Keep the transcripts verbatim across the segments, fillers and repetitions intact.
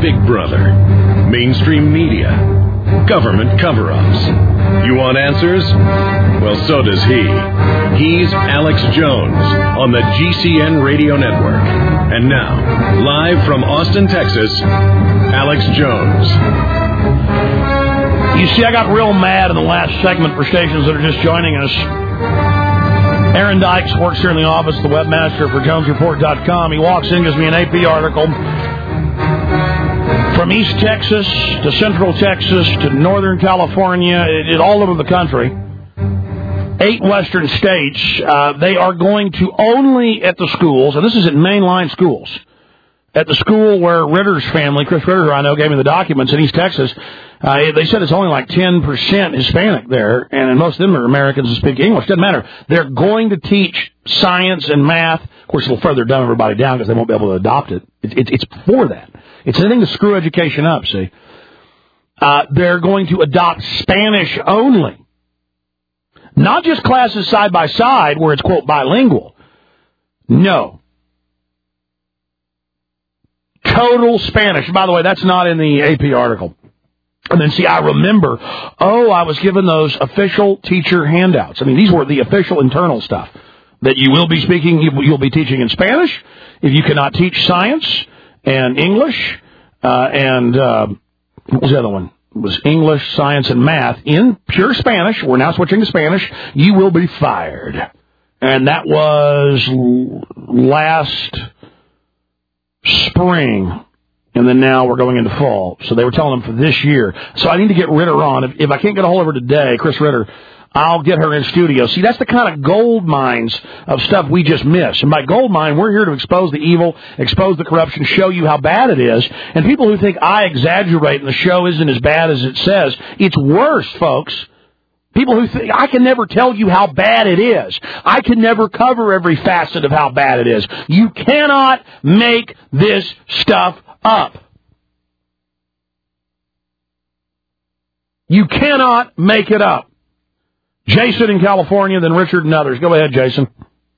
Big Brother, mainstream media, government cover-ups. You want answers? Well, so does he. He's Alex Jones on the G C N Radio Network. And now, live from Austin, Texas, Alex Jones. You see, I got real mad in the last segment for stations that are just joining us. Aaron Dykes works here in the office, the webmaster for Jones Report dot com. He walks in, gives me an A P article. From East Texas to Central Texas to Northern California, it, it, all over the country, eight western states, uh, they are going to only at the schools, and this is at mainline schools, at the school where Ritter's family, Chris Ritter, I know, gave me the documents in East Texas, uh, they said it's only like ten percent Hispanic there, and most of them are Americans who speak English. Doesn't matter. They're going to teach science and math. Of course, it'll further dumb everybody down because they won't be able to adopt it. it, it it's for that. It's anything to screw education up, see. Uh, they're going to adopt Spanish only. Not just classes side by side where it's, quote, bilingual. No. Total Spanish. By the way, that's not in the A P article. And then, see, I remember, oh, I was given those official teacher handouts. I mean, these were the official internal stuff. That you will be speaking, you'll be teaching in Spanish. If you cannot teach science and English, uh, and uh, what was the other one? It was English, science, and math in pure Spanish. We're now switching to Spanish. You will be fired. And that was last spring. And then now we're going into fall. So they were telling them for this year. So I need to get Ritter on. If, if I can't get a hold of her today, Chris Ritter, I'll get her in studio. See, that's the kind of gold mines of stuff we just miss. And by gold mine, we're here to expose the evil, expose the corruption, show you how bad it is. And people who think I exaggerate and the show isn't as bad as it says, it's worse, folks. People who think I can never tell you how bad it is. I can never cover every facet of how bad it is. You cannot make this stuff up. You cannot make it up. Jason in California, then Richard and others. Go ahead, Jason.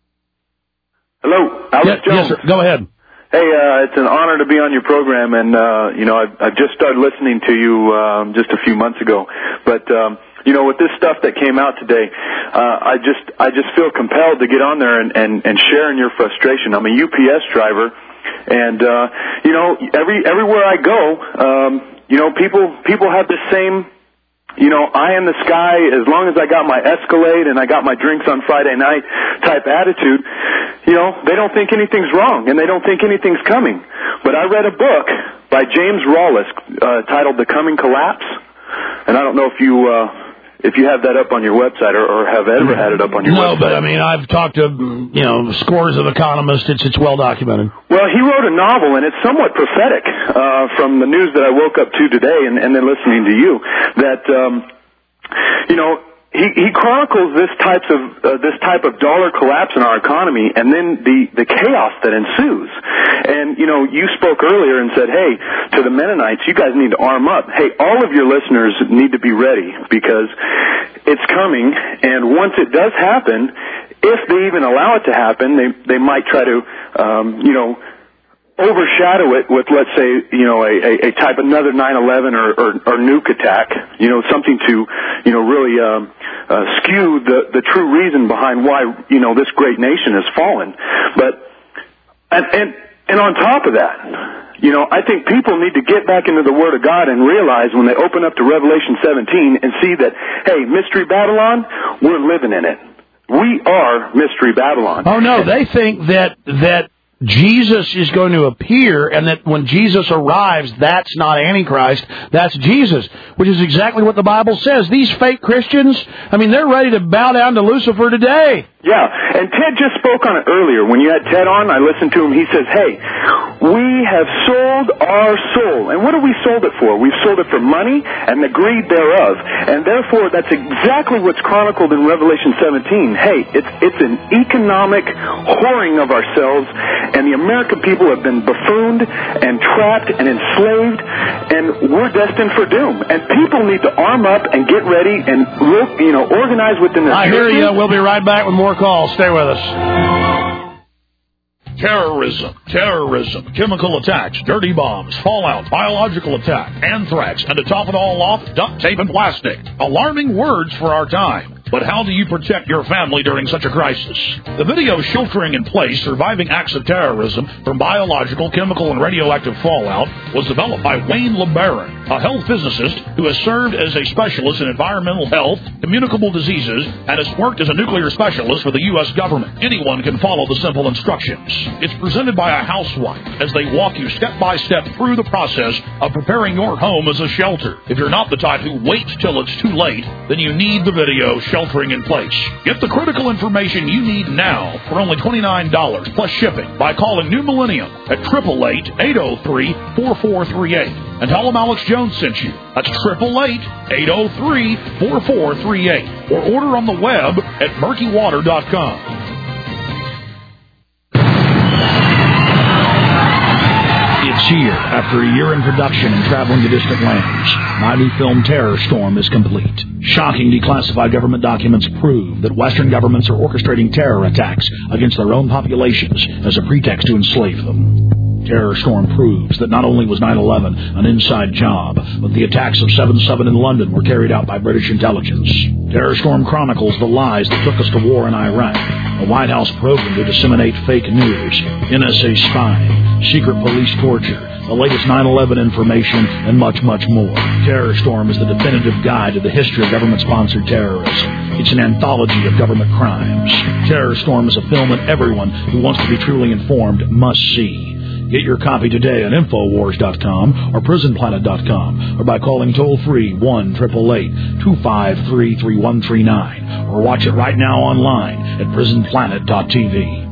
Hello, Alex yes, Jones. Yes, sir. Go ahead. Hey, uh, it's an honor to be on your program, and, uh, you know, I've, I've just started listening to you um, just a few months ago. But, um, you know, with this stuff that came out today, uh, I just I just feel compelled to get on there and, and, and share in your frustration. I'm a U P S driver, and, uh, you know, every everywhere I go, um, you know, people people have the same... You know, eye in the sky, as long as I got my Escalade and I got my drinks on Friday night type attitude, you know, they don't think anything's wrong and they don't think anything's coming. But I read a book by James Rawless uh, titled The Coming Collapse, and I don't know if you uh, if you have that up on your website or, or have ever had it up on your no, website. No, but I mean, I've talked to, you know, scores of economists. It's it's well documented. Well, he wrote a novel, and it's somewhat prophetic uh, from the news that I woke up to today and, and then listening to you, that, um, you know, he, he chronicles this types of uh, this type of dollar collapse in our economy, and then the, the chaos that ensues. And you know, you spoke earlier and said, "Hey, to the Mennonites, you guys need to arm up." Hey, all of your listeners need to be ready because it's coming. And once it does happen, if they even allow it to happen, they they might try to, um, you know. overshadow it with, let's say, you know, a, a, a type another nine eleven or, or, or nuke attack, you know, something to, you know, really um, uh, skew the, the true reason behind why, you know, this great nation has fallen. But, and, and, and on top of that, you know, I think people need to get back into the Word of God and realize when they open up to Revelation seventeen and see that, hey, Mystery Babylon, we're living in it. We are Mystery Babylon. Oh, no, they think that, that, Jesus is going to appear, and that when Jesus arrives, that's not Antichrist, that's Jesus, which is exactly what the Bible says. These fake Christians, I mean, they're ready to bow down to Lucifer today. Yeah, and Ted just spoke on it earlier. When you had Ted on, I listened to him. He says, hey, we have sold our soul. And what have we sold it for? We've sold it for money and the greed thereof. And therefore, that's exactly what's chronicled in Revelation seventeen. Hey, it's it's an economic whoring of ourselves, and the American people have been buffooned and trapped and enslaved, and we're destined for doom. And people need to arm up and get ready and, you know, organize within the I hear you. We'll be right back with more calls. Stay with us. Terrorism, terrorism, chemical attacks, dirty bombs, fallout, biological attack, anthrax, and to top it all off, duct tape and plastic. Alarming words for our time. But how do you protect your family during such a crisis? The video Sheltering in Place, Surviving Acts of Terrorism from Biological, Chemical, and Radioactive Fallout was developed by Wayne LeBaron, a health physicist who has served as a specialist in environmental health, communicable diseases, and has worked as a nuclear specialist for the U S government. Anyone can follow the simple instructions. It's presented by a housewife as they walk you step by step through the process of preparing your home as a shelter. If you're not the type who waits till it's too late, then you need the video Sheltering in Place. Get the critical information you need now for only twenty-nine dollars plus shipping by calling New Millennium at eight eight eight, eight oh three, four four three eight and tell them Alex Jones sent you. That's eight eight eight, eight oh three, four four three eight or order on the web at murky water dot com. It's here. After a year in production and traveling to distant lands, my new film Terror Storm is complete. Shocking declassified government documents prove that Western governments are orchestrating terror attacks against their own populations as a pretext to enslave them. Terror Storm proves that not only was nine eleven an inside job, but the attacks of seven seven in London were carried out by British intelligence. Terror Storm chronicles the lies that took us to war in Iraq, a White House program to disseminate fake news, N S A spying, secret police torture, the latest nine eleven information, and much, much more. Terror Storm is the definitive guide to the history of government-sponsored terrorism. It's an anthology of government crimes. Terror Storm is a film that everyone who wants to be truly informed must see. Get your copy today at infowars dot com or prison planet dot com or by calling toll-free one eight eight eight, two five three, three one three nine or watch it right now online at prison planet dot t v.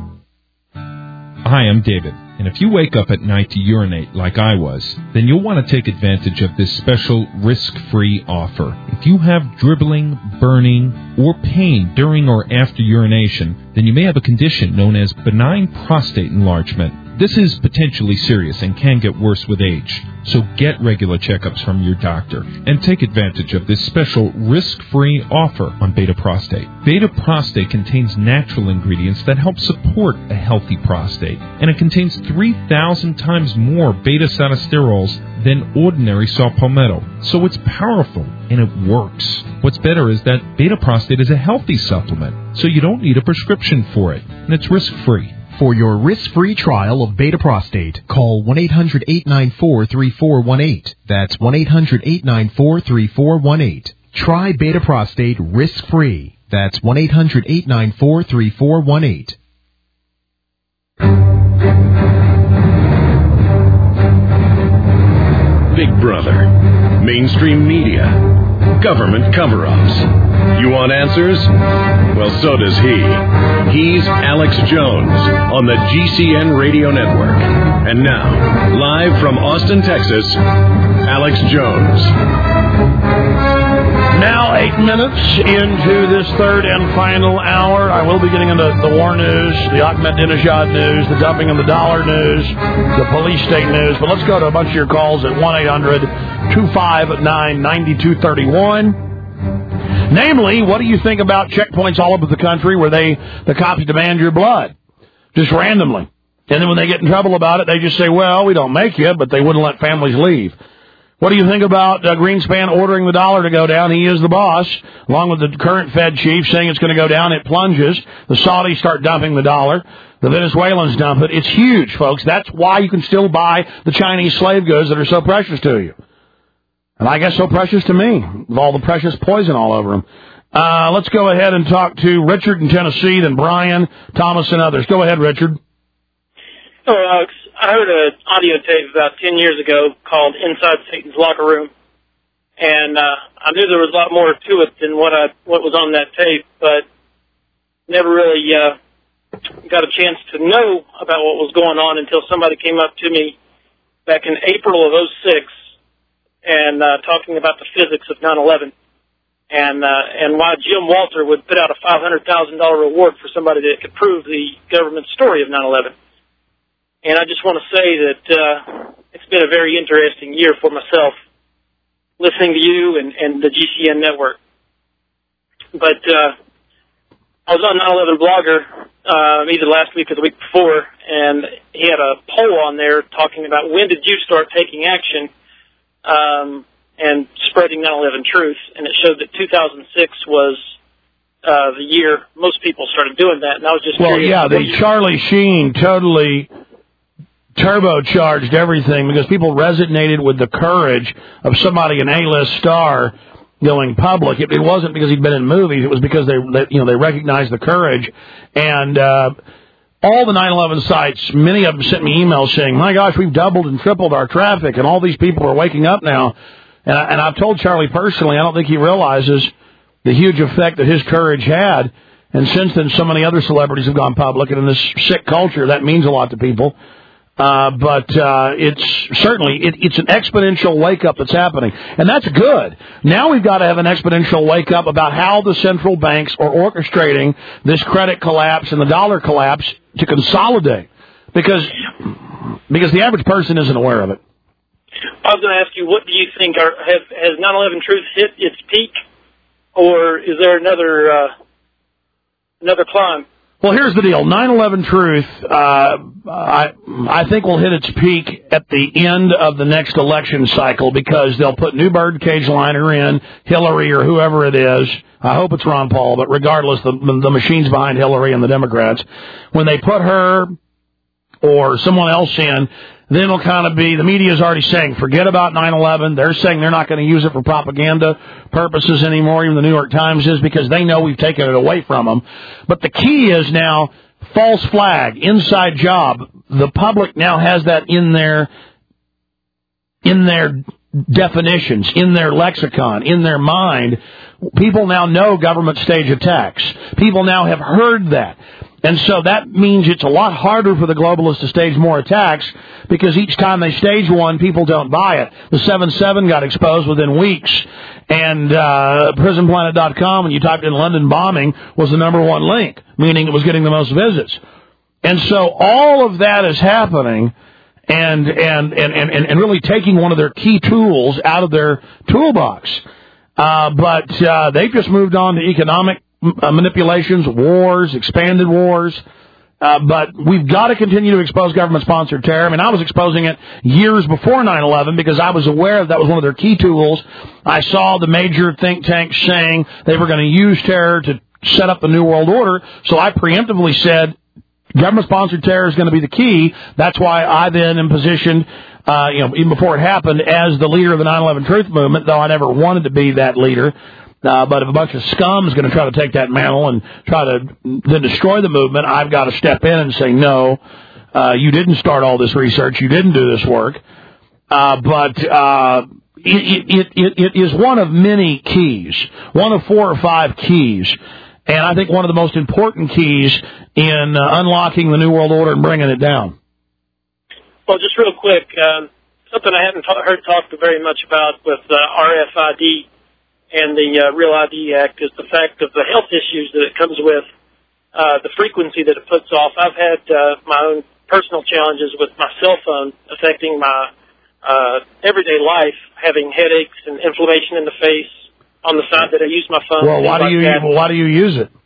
Hi, I'm David, and if you wake up at night to urinate like I was, then you'll want to take advantage of this special risk-free offer. If you have dribbling, burning, or pain during or after urination, then you may have a condition known as benign prostate enlargement. This is potentially serious and can get worse with age, so get regular checkups from your doctor and take advantage of this special risk-free offer on Beta Prostate. Beta Prostate contains natural ingredients that help support a healthy prostate, and it contains three thousand times more beta-sinosterols than ordinary saw palmetto, so it's powerful and it works. What's better is that Beta Prostate is a healthy supplement, so you don't need a prescription for it, and it's risk-free. For your risk-free trial of Beta Prostate, call one eight hundred, eight nine four, three four one eight. That's one eight hundred, eight nine four, three four one eight. Try Beta Prostate risk-free. That's one eight hundred, eight nine four, three four one eight. Big Brother, mainstream media, government cover-ups. You want answers? Well, so does he. He's Alex Jones on the G C N Radio Network. And now, live from Austin, Texas, Alex Jones. Now eight minutes into this third and final hour. I will be getting into the war news, the Ahmadinejad news, the dumping of the dollar news, the police state news. But let's go to a bunch of your calls at one eight hundred, two five nine, nine two three one. Namely, what do you think about checkpoints all over the country where they, the cops demand your blood? Just randomly. And then when they get in trouble about it, they just say, well, we don't make you, but they wouldn't let families leave. What do you think about uh, Greenspan ordering the dollar to go down? He is the boss, along with the current Fed chief saying it's going to go down. It plunges. The Saudis start dumping the dollar. The Venezuelans dump it. It's huge, folks. That's why you can still buy the Chinese slave goods that are so precious to you. And I guess so precious to me, with all the precious poison all over them. Uh, let's go ahead and talk to Richard in Tennessee, then Brian, Thomas, and others. Go ahead, Richard. Hello, Alex. I heard an audio tape about ten years ago called Inside Satan's Locker Room. And uh, I knew there was a lot more to it than what I what was on that tape, but never really uh, got a chance to know about what was going on until somebody came up to me back in April of oh six and uh, talking about the physics of nine eleven and uh, and why Jim Walter would put out a five hundred thousand dollars reward for somebody that could prove the government story of nine eleven. And I just want to say that uh, it's been a very interesting year for myself, listening to you and, and the G C N network. But uh, I was on nine eleven Blogger uh, either last week or the week before, and he had a poll on there talking about when did you start taking action um, and spreading nine eleven truth, and it showed that two thousand six was uh, the year most people started doing that, and I was just well, curious. yeah, the Charlie Sheen totally turbocharged everything because people resonated with the courage of somebody, an A-list star, going public. It, it wasn't because he'd been in movies. It was because they, they you know, they recognized the courage. And uh, all the nine eleven sites, many of them sent me emails saying, my gosh, we've doubled and tripled our traffic, and all these people are waking up now. And, I, and I've told Charlie personally, I don't think he realizes the huge effect that his courage had. And since then, so many other celebrities have gone public. And in this sick culture, that means a lot to people. Uh, but uh, it's certainly it, it's an exponential wake up that's happening, and that's good. Now we've got to have an exponential wake up about how the central banks are orchestrating this credit collapse and the dollar collapse to consolidate, because because the average person isn't aware of it. I was going to ask you, what do you think? Are, have, has nine eleven Truth hit its peak, or is there another uh, another climb? Well, here's the deal. nine eleven Truth, uh, I, I think will hit its peak at the end of the next election cycle because they'll put new birdcage liner in, Hillary or whoever it is. I hope it's Ron Paul, but regardless, the, the machine's behind Hillary and the Democrats. When they put her or someone else in, then it'll kind of be, the media's already saying, forget about nine eleven. They're saying they're not going to use it for propaganda purposes anymore, even the New York Times is, because they know we've taken it away from them. But the key is now false flag, inside job. The public now has that in their, in their definitions, in their lexicon, in their mind. People now know government stage attacks. People now have heard that. And so that means it's a lot harder for the globalists to stage more attacks because each time they stage one, people don't buy it. The seven seven got exposed within weeks. And uh, prison planet dot com, when you typed in London bombing, was the number one link, meaning it was getting the most visits. And so all of that is happening and and, and, and, and really taking one of their key tools out of their toolbox. Uh, but uh, they've just moved on to economic Uh, manipulations, wars, expanded wars, uh, but we've got to continue to expose government-sponsored terror. I mean, I was exposing it years before nine eleven because I was aware that was one of their key tools. I saw the major think tanks saying they were going to use terror to set up the New World Order, so I preemptively said government-sponsored terror is going to be the key. That's why I then am positioned, uh, you know, even before it happened, as the leader of the nine eleven Truth Movement, though I never wanted to be that leader. Uh, but if a bunch of scum is going to try to take that mantle and try to then destroy the movement, I've got to step in and say, no, uh, you didn't start all this research. You didn't do this work. Uh, but uh, it, it, it, it is one of many keys, one of four or five keys. And I think one of the most important keys in uh, unlocking the New World Order and bringing it down. Well, just real quick, um, something I haven't ta- heard talked very much about with uh, R F I D and the uh, Real I D Act is the fact of the health issues that it comes with, uh, the frequency that it puts off. I've had uh, my own personal challenges with my cell phone affecting my uh, everyday life, having headaches and inflammation in the face on the side that I use my phone. Well, why do you like why do you use it?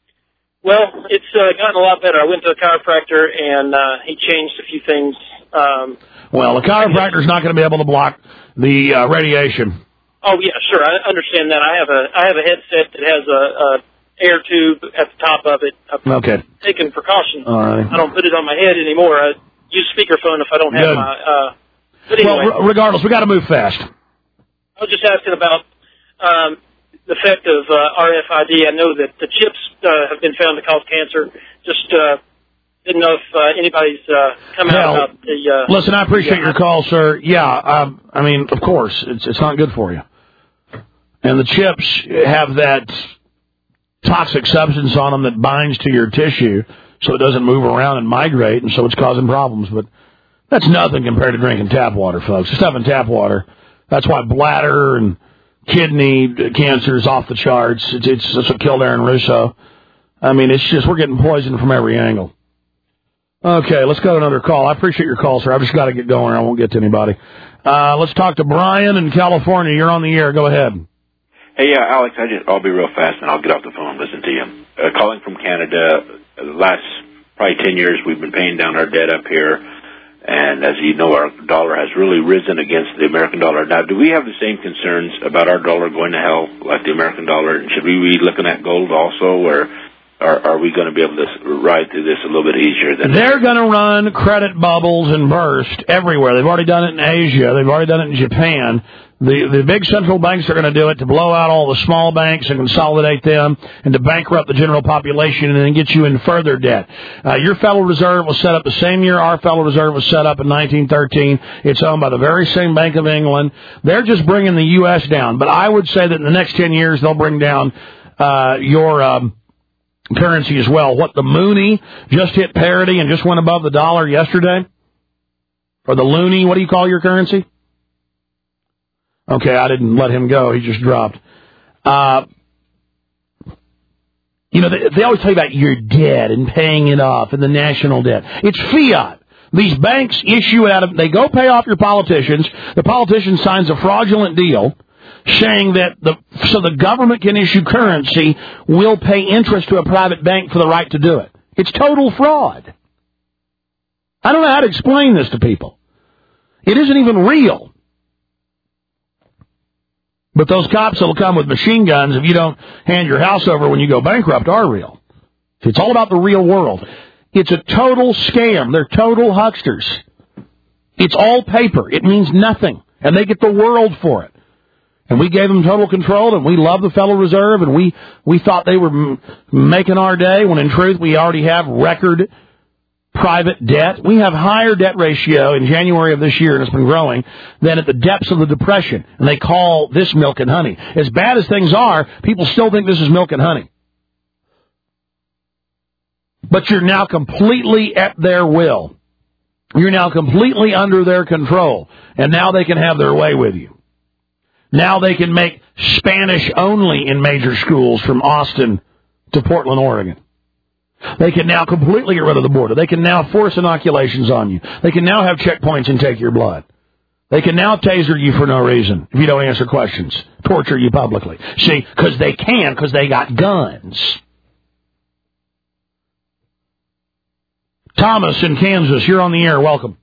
Well, it's uh, gotten a lot better. I went to a chiropractor, and uh, he changed a few things. Um, well, a chiropractor's not going to be able to block the uh, radiation. Oh yeah, sure. I understand that. I have a I have a headset that has a, a air tube at the top of it. I've okay. taken precautions. All right. I don't put it on my head anymore. I use speakerphone if I don't have Good. my. Uh, but anyway, well, r- regardless, we got to move fast. I was just asking about um, the effect of uh, R F I D. I know that the chips uh, have been found to cause cancer. Just uh, didn't know if uh, anybody's uh, come Hell, out about the. Uh, listen, I appreciate the, uh, your call, sir. Yeah, um, I mean, of course, it's it's not good for you. And the chips have that toxic substance on them that binds to your tissue so it doesn't move around and migrate, and so it's causing problems. But that's nothing compared to drinking tap water, folks. The stuff in tap water, that's why bladder and kidney cancer is off the charts. It's, it's that's what killed Aaron Russo. I mean, it's just we're getting poisoned from every angle. Okay, let's go to another call. I appreciate your call, sir. I've just got to get going. I won't get to anybody. Uh, let's talk to Brian in California. You're on the air. Go ahead. Hey, yeah, Alex, I just, I'll be real fast, and I'll get off the phone and listen to you. Uh, calling from Canada, uh, last probably ten years we've been paying down our debt up here. And as you know, our dollar has really risen against the American dollar. Now, do we have the same concerns about our dollar going to hell like the American dollar? Should we be looking at gold also, or are, are we going to be able to ride through this a little bit easier than They're going to run credit bubbles and burst everywhere. They've already done it in Asia. They've already done it in Japan. The the big central banks are going to do it to blow out all the small banks and consolidate them and to bankrupt the general population and then get you in further debt. Uh, your Federal Reserve was set up the same year our Federal Reserve was set up in nineteen thirteen. It's owned by the very same Bank of England. They're just bringing the U S down. But I would say that in the next ten years they'll bring down uh, your um, currency as well. What, the Moonie just hit parity and just went above the dollar yesterday? Or the Loonie, what do you call your currency? Okay, I didn't let him go. He just dropped. Uh, you know, they, they always tell you about your debt and paying it off and the national debt. It's fiat. These banks issue it out of, they go pay off your politicians. The politician signs a fraudulent deal saying that the, so the government can issue currency, will pay interest to a private bank for the right to do it. It's total fraud. I don't know how to explain this to people. It isn't even real. But those cops that will come with machine guns if you don't hand your house over when you go bankrupt are real. It's all about the real world. It's a total scam. They're total hucksters. It's all paper. It means nothing. And they get the world for it. And we gave them total control, and we love the Federal Reserve, and we, we thought they were m- making our day, when in truth we already have record private debt. We have higher debt ratio in January of this year, and it's been growing, than at the depths of the Depression. And they call this milk and honey. As bad as things are, people still think this is milk and honey. But you're now completely at their will. You're now completely under their control. And now they can have their way with you. Now they can make Spanish only in major schools from Austin to Portland, Oregon. They can now completely get rid of the border. They can now force inoculations on you. They can now have checkpoints and take your blood. They can now taser you for no reason if you don't answer questions, torture you publicly. See, because they can, because they got guns. Thomas in Kansas, you're on the air. Welcome.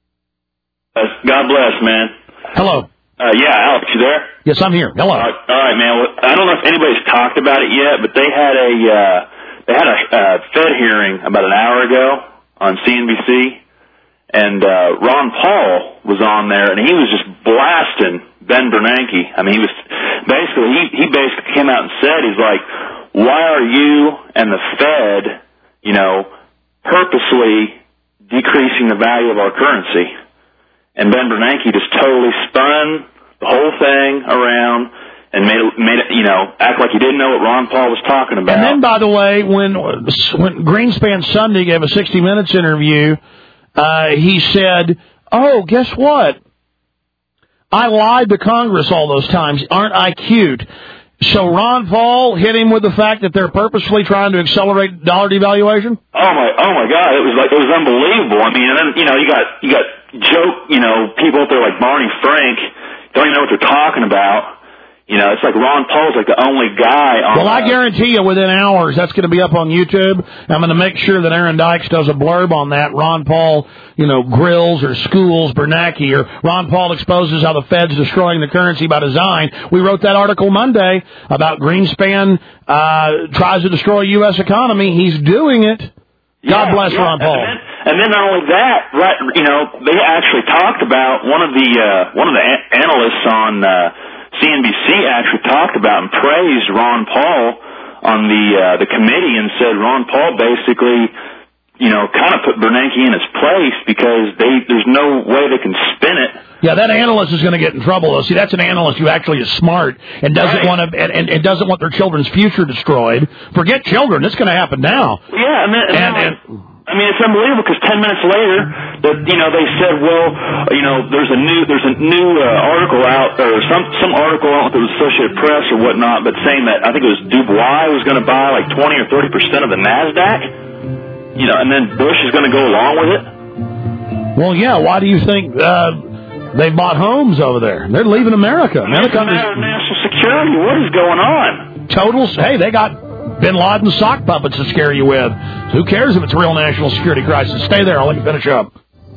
God bless, man. Hello. Uh, yeah, Alex, you there? Yes, I'm here. Hello. All right, all right, man. Well, I don't know if anybody's talked about it yet, but they had a uh, they had a uh, Fed hearing about an hour ago on C N B C, and uh, Ron Paul was on there, and he was just blasting Ben Bernanke. I mean, he was basically he he basically came out and said, he's like, why are you and the Fed, you know, purposely decreasing the value of our currency? And Ben Bernanke just totally spun the whole thing around and made it, made it, you know, act like he didn't know what Ron Paul was talking about. And then, by the way, when when Greenspan Sunday gave a sixty minutes interview, uh, he said, oh, guess what? I lied to Congress all those times. Aren't I cute? So Ron Paul hit him with the fact that they're purposefully trying to accelerate dollar devaluation? Oh, my oh my God. It was like, it was unbelievable. I mean, and then, you know, you got, you got joke, you know, people out there like Barney Frank, don't even know what they're talking about. You know, it's like Ron Paul's like the only guy on. Well, I guarantee you within hours that's going to be up on YouTube. I'm going to make sure that Aaron Dykes does a blurb on that. Ron Paul, you know, grills or schools Bernanke, or Ron Paul exposes how the Fed's destroying the currency by design. We wrote that article Monday about Greenspan uh, tries to destroy U S economy. He's doing it. God yeah, bless yeah. Ron Paul. And then, and then not only that, right? You know, they actually talked about one of the uh, one of the a- analysts on uh, C N B C actually talked about and praised Ron Paul on the uh, the committee and said Ron Paul basically, you know, kind of put Bernanke in his place because they there's no way they can spin it. Yeah, that analyst is going to get in trouble, though. See, that's an analyst who actually is smart and doesn't right. want to and, and, and doesn't want their children's future destroyed. Forget children; it's going to happen now. Yeah, and then, and, and, then, and I mean, it's unbelievable because ten minutes later, that you know they said, well, you know, there's a new there's a new uh, article out or some some article out with the Associated Press or whatnot, but saying that I think it was Dubois was going to buy like twenty or thirty percent of the Nasdaq. You know, and then Bush is going to go along with it. Well, yeah. Why do you think? Uh, They bought homes over there. They're leaving America. It's a matter of national security. What is going on? Total. Hey, they got Bin Laden sock puppets to scare you with. Who cares if it's a real national security crisis? Stay there. I'll let you finish up.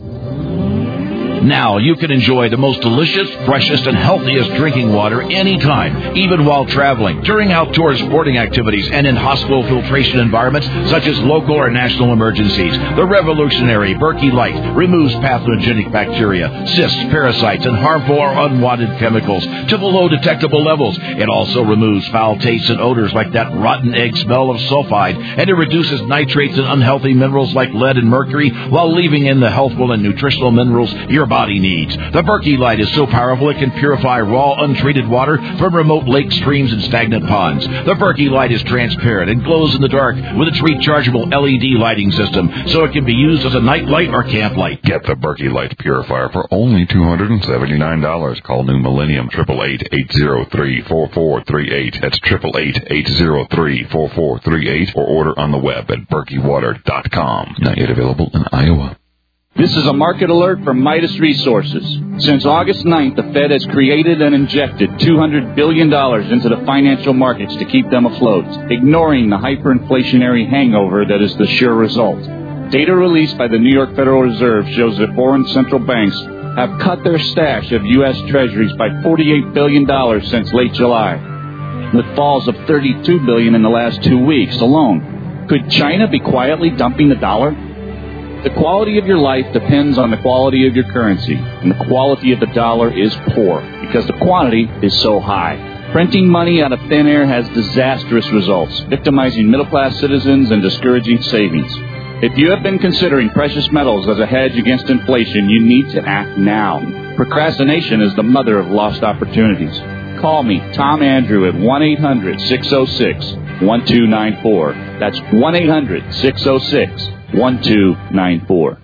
Now you can enjoy the most delicious, freshest, and healthiest drinking water anytime, even while traveling, during outdoor sporting activities, and in hospital filtration environments such as local or national emergencies. The revolutionary Berkey Light removes pathogenic bacteria, cysts, parasites, and harmful or unwanted chemicals to below detectable levels. It also removes foul tastes and odors like that rotten egg smell of sulfide, and it reduces nitrates and unhealthy minerals like lead and mercury while leaving in the healthful and nutritional minerals your body needs. The Berkey Light is so powerful it can purify raw, untreated water from remote lakes, streams, and stagnant ponds. The Berkey Light is transparent and glows in the dark with its rechargeable L E D lighting system, so it can be used as a night light or camp light. Get the Berkey Light Purifier for only two hundred seventy-nine dollars. Call New Millennium, eight eight eight, eight zero three, four four three eight. That's eight eight eight, eight zero three, four four three eight, or order on the web at berkey water dot com. Not yet available in Iowa. This is a market alert from Midas Resources. Since August ninth, the Fed has created and injected two hundred billion dollars into the financial markets to keep them afloat, ignoring the hyperinflationary hangover that is the sure result. Data released by the New York Federal Reserve shows that foreign central banks have cut their stash of U S Treasuries by forty-eight billion dollars since late July, with falls of thirty-two billion dollars in the last two weeks alone. Could China be quietly dumping the dollar? The quality of your life depends on the quality of your currency, and the quality of the dollar is poor because the quantity is so high. Printing money out of thin air has disastrous results, victimizing middle-class citizens and discouraging savings. If you have been considering precious metals as a hedge against inflation, you need to act now. Procrastination is the mother of lost opportunities. Call me, Tom Andrew, at one eight hundred, six oh six, one two nine four. That's one eight hundred, six oh six, one two nine four.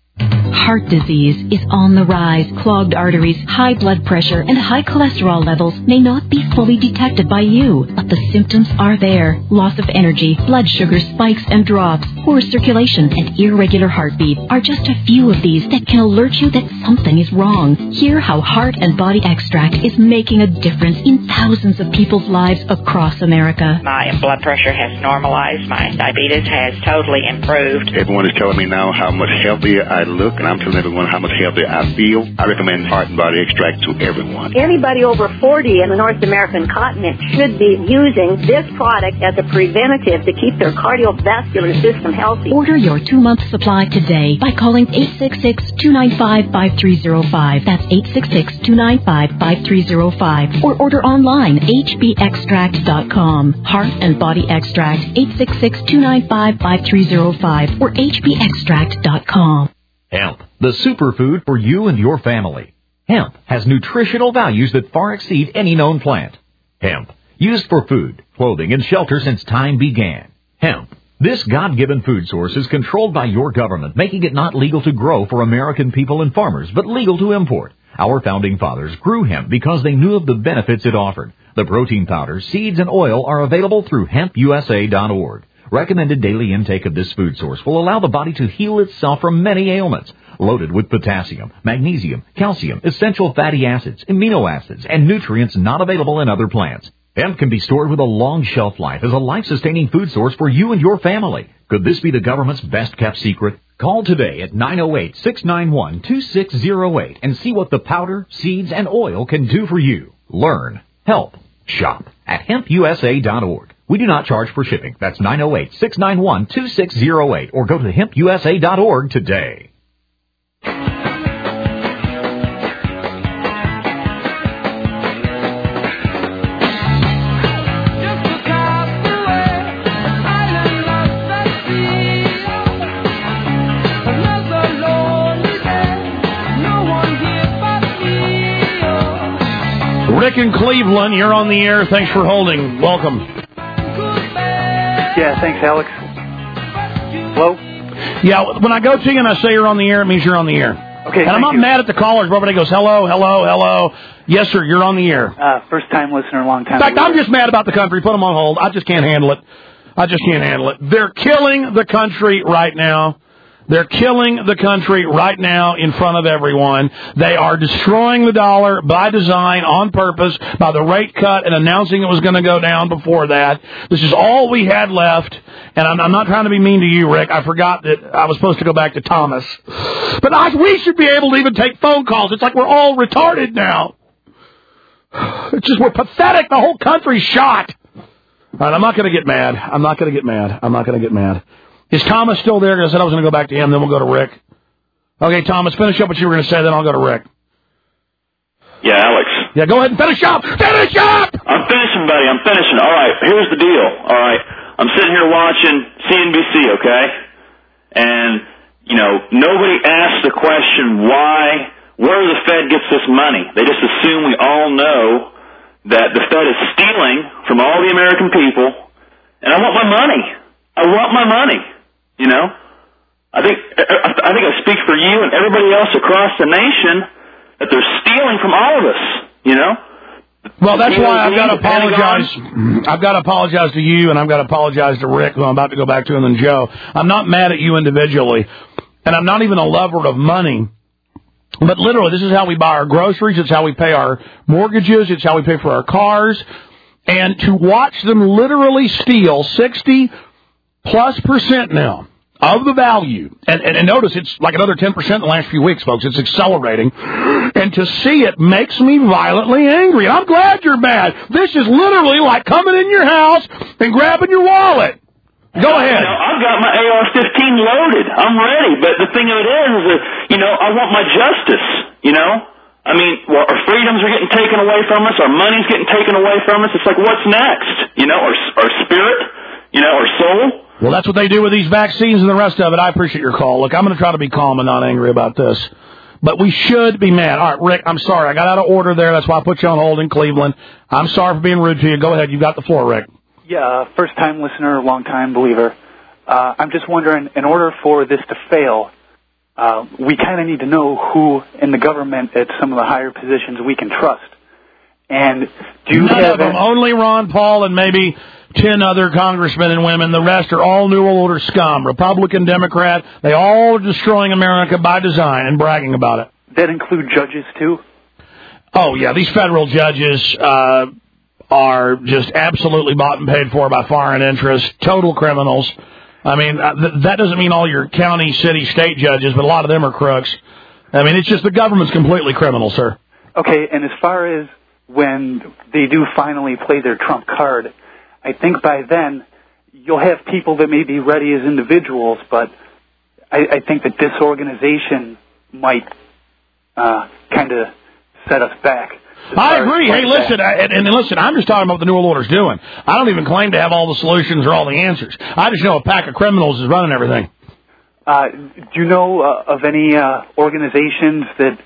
Heart disease is on the rise. Clogged arteries, high blood pressure, and high cholesterol levels may not be fully detected by you, but the symptoms are there. Loss of energy, blood sugar spikes and drops, poor circulation, and irregular heartbeat are just a few of these that can alert you that something is wrong. Hear how Heart and Body Extract is making a difference in thousands of people's lives across America. My blood pressure has normalized. My diabetes has totally improved. Everyone is telling me now how much healthier I look, and I'm telling everyone how much healthier I feel. I recommend Heart and Body Extract to everyone. Anybody over forty in the North American continent should be using this product as a preventative to keep their cardiovascular system healthy. Order your two-month supply today by calling eight six six, two nine five, five three zero five. That's eight six six, two nine five, five three zero five. Or order online, h b extract dot com. Heart and Body Extract, eight six six, two nine five, five three zero five or h b extract dot com. Hemp, the superfood for you and your family. Hemp has nutritional values that far exceed any known plant. Hemp, used for food, clothing, and shelter since time began. Hemp, this God-given food source is controlled by your government, making it not legal to grow for American people and farmers, but legal to import. Our founding fathers grew hemp because they knew of the benefits it offered. The protein powders, seeds, and oil are available through hemp u s a dot org. Recommended daily intake of this food source will allow the body to heal itself from many ailments. Loaded with potassium, magnesium, calcium, essential fatty acids, amino acids, and nutrients not available in other plants. Hemp can be stored with a long shelf life as a life-sustaining food source for you and your family. Could this be the government's best-kept secret? Call today at nine oh eight, six nine one, two six oh eight and see what the powder, seeds, and oil can do for you. Learn, help, shop at hemp u s a dot org. We do not charge for shipping. That's nine oh eight, six nine one, two six oh eight or go to hemp u s a dot org today. Rick in Cleveland, you're on the air. Thanks for holding. Welcome. Yeah, thanks, Alex. Hello? Yeah, when I go to you and I say you're on the air, it means you're on the air. Okay, and I'm not you. mad at the callers. Everybody goes, hello, hello, hello. Yes, sir, you're on the air. Uh, first-time listener, long-time In fact, listener. I'm just mad about the country. Put them on hold. I just can't handle it. I just can't handle it. They're killing the country right now. They're killing the country right now in front of everyone. They are destroying the dollar by design, on purpose, by the rate cut and announcing it was going to go down before that. This is all we had left. And I'm, I'm not trying to be mean to you, Rick. I forgot that I was supposed to go back to Thomas. But I, we should be able to even take phone calls. It's like we're all retarded now. It's just we're pathetic. The whole country's shot. All right, I'm not going to get mad. I'm not going to get mad. I'm not going to get mad. Is Thomas still there? I said I was going to go back to him, then we'll go to Rick. Okay, Thomas, finish up what you were going to say, then I'll go to Rick. Yeah, Alex. Yeah, go ahead and finish up. Finish up! I'm finishing, buddy. I'm finishing. All right, here's the deal. All right, I'm sitting here watching C N B C, okay? And, you know, nobody asks the question why, where the Fed gets this money. They just assume we all know that the Fed is stealing from all the American people, and I want my money. I want my money. You know, I think I think I speak for you and everybody else across the nation that they're stealing from all of us. You know. Well, that's why I've got to apologize. I've got to apologize to you, and I've got to apologize to Rick, who I'm about to go back to, and then Joe. I'm not mad at you individually, and I'm not even a lover of money. But literally, this is how we buy our groceries. It's how we pay our mortgages. It's how we pay for our cars. And to watch them literally steal sixty plus percent now of the value. And, and, and notice it's like another ten percent in the last few weeks, folks. It's accelerating. And to see it makes me violently angry. And I'm glad you're mad. This is literally like coming in your house and grabbing your wallet. Go ahead. You know, I've got my A R fifteen loaded. I'm ready. But the thing of it is, is that, you know, I want my justice, you know? I mean, well, our freedoms are getting taken away from us. Our money's getting taken away from us. It's like, what's next? You know, our, our spirit, you know, our soul. Well, that's what they do with these vaccines and the rest of it. I appreciate your call. Look, I'm going to try to be calm and not angry about this. But we should be mad. All right, Rick, I'm sorry. I got out of order there. That's why I put you on hold in Cleveland. I'm sorry for being rude to you. Go ahead. You've got the floor, Rick. Yeah, first-time listener, long-time believer. Uh, I'm just wondering, in order for this to fail, uh, we kind of need to know who in the government at some of the higher positions we can trust. And do you None have of them. any- Only Ron Paul and maybe ten other congressmen and women. The rest are all New World Order scum. Republican, Democrat. They all are destroying America by design and bragging about it. that include judges, too? Oh, yeah. These federal judges uh, are just absolutely bought and paid for by foreign interests, total criminals. I mean, uh, th- that doesn't mean all your county, city, state judges, but a lot of them are crooks. I mean, it's just the government's completely criminal, sir. Okay, and as far as when they do finally play their trump card, I think by then you'll have people that may be ready as individuals, but I, I think that this organization might uh, kind of set us back. I agree. Hey, listen, I, and, and listen, I'm just talking about what the New World Order's doing. I don't even claim to have all the solutions or all the answers. I just know a pack of criminals is running everything. Uh, do you know uh, of any uh, organizations that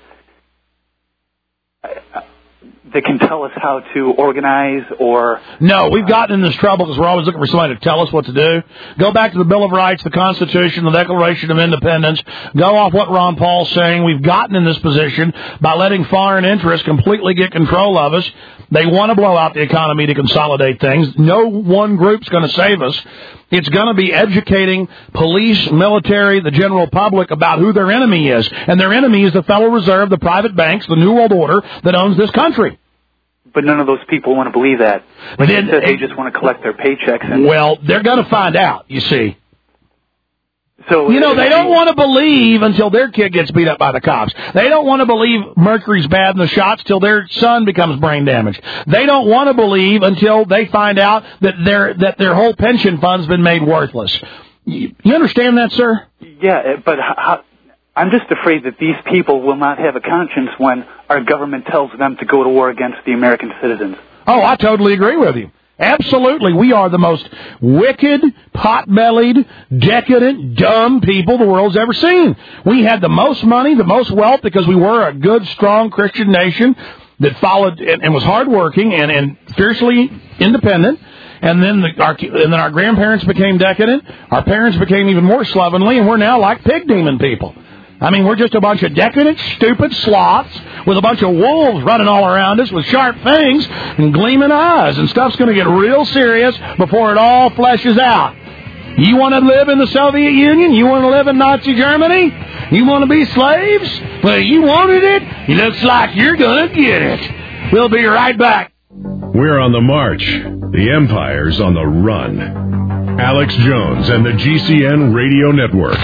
uh, that can tell us how to organize or... No, we've gotten in this trouble because we're always looking for somebody to tell us what to do. Go back to the Bill of Rights, the Constitution, the Declaration of Independence. Go off what Ron Paul's saying. We've gotten in this position by letting foreign interests completely get control of us. They want to blow out the economy to consolidate things. No one group's going to save us. It's going to be educating police, military, the general public about who their enemy is. And their enemy is the Federal Reserve, the private banks, the New World Order that owns this country. But none of those people want to believe that. Like Then, they said, they just want to collect their paychecks. And well, they're going to find out, you see. So You know, they don't want to believe until their kid gets beat up by the cops. They don't want to believe mercury's bad in the shots till their son becomes brain damaged. They don't want to believe until they find out that their that their whole pension fund's been made worthless. You, you understand that, sir? Yeah, but how, I'm just afraid that these people will not have a conscience when our government tells them to go to war against the American citizens. Oh, I totally agree with you. Absolutely. We are the most wicked, pot-bellied, decadent, dumb people the world's ever seen. We had the most money, the most wealth, because we were a good, strong Christian nation that followed and, and was hardworking and, and fiercely independent. And then, the, our, and then our grandparents became decadent. Our parents became even more slovenly, and we're now like pig demon people. I mean, we're just a bunch of decadent, stupid sloths with a bunch of wolves running all around us with sharp fangs and gleaming eyes. And stuff's going to get real serious before it all fleshes out. You want to live in the Soviet Union? You want to live in Nazi Germany? You want to be slaves? Well, you wanted it. It looks like you're going to get it. We'll be right back. We're on the march. The Empire's on the run. Alex Jones and the G C N Radio Network.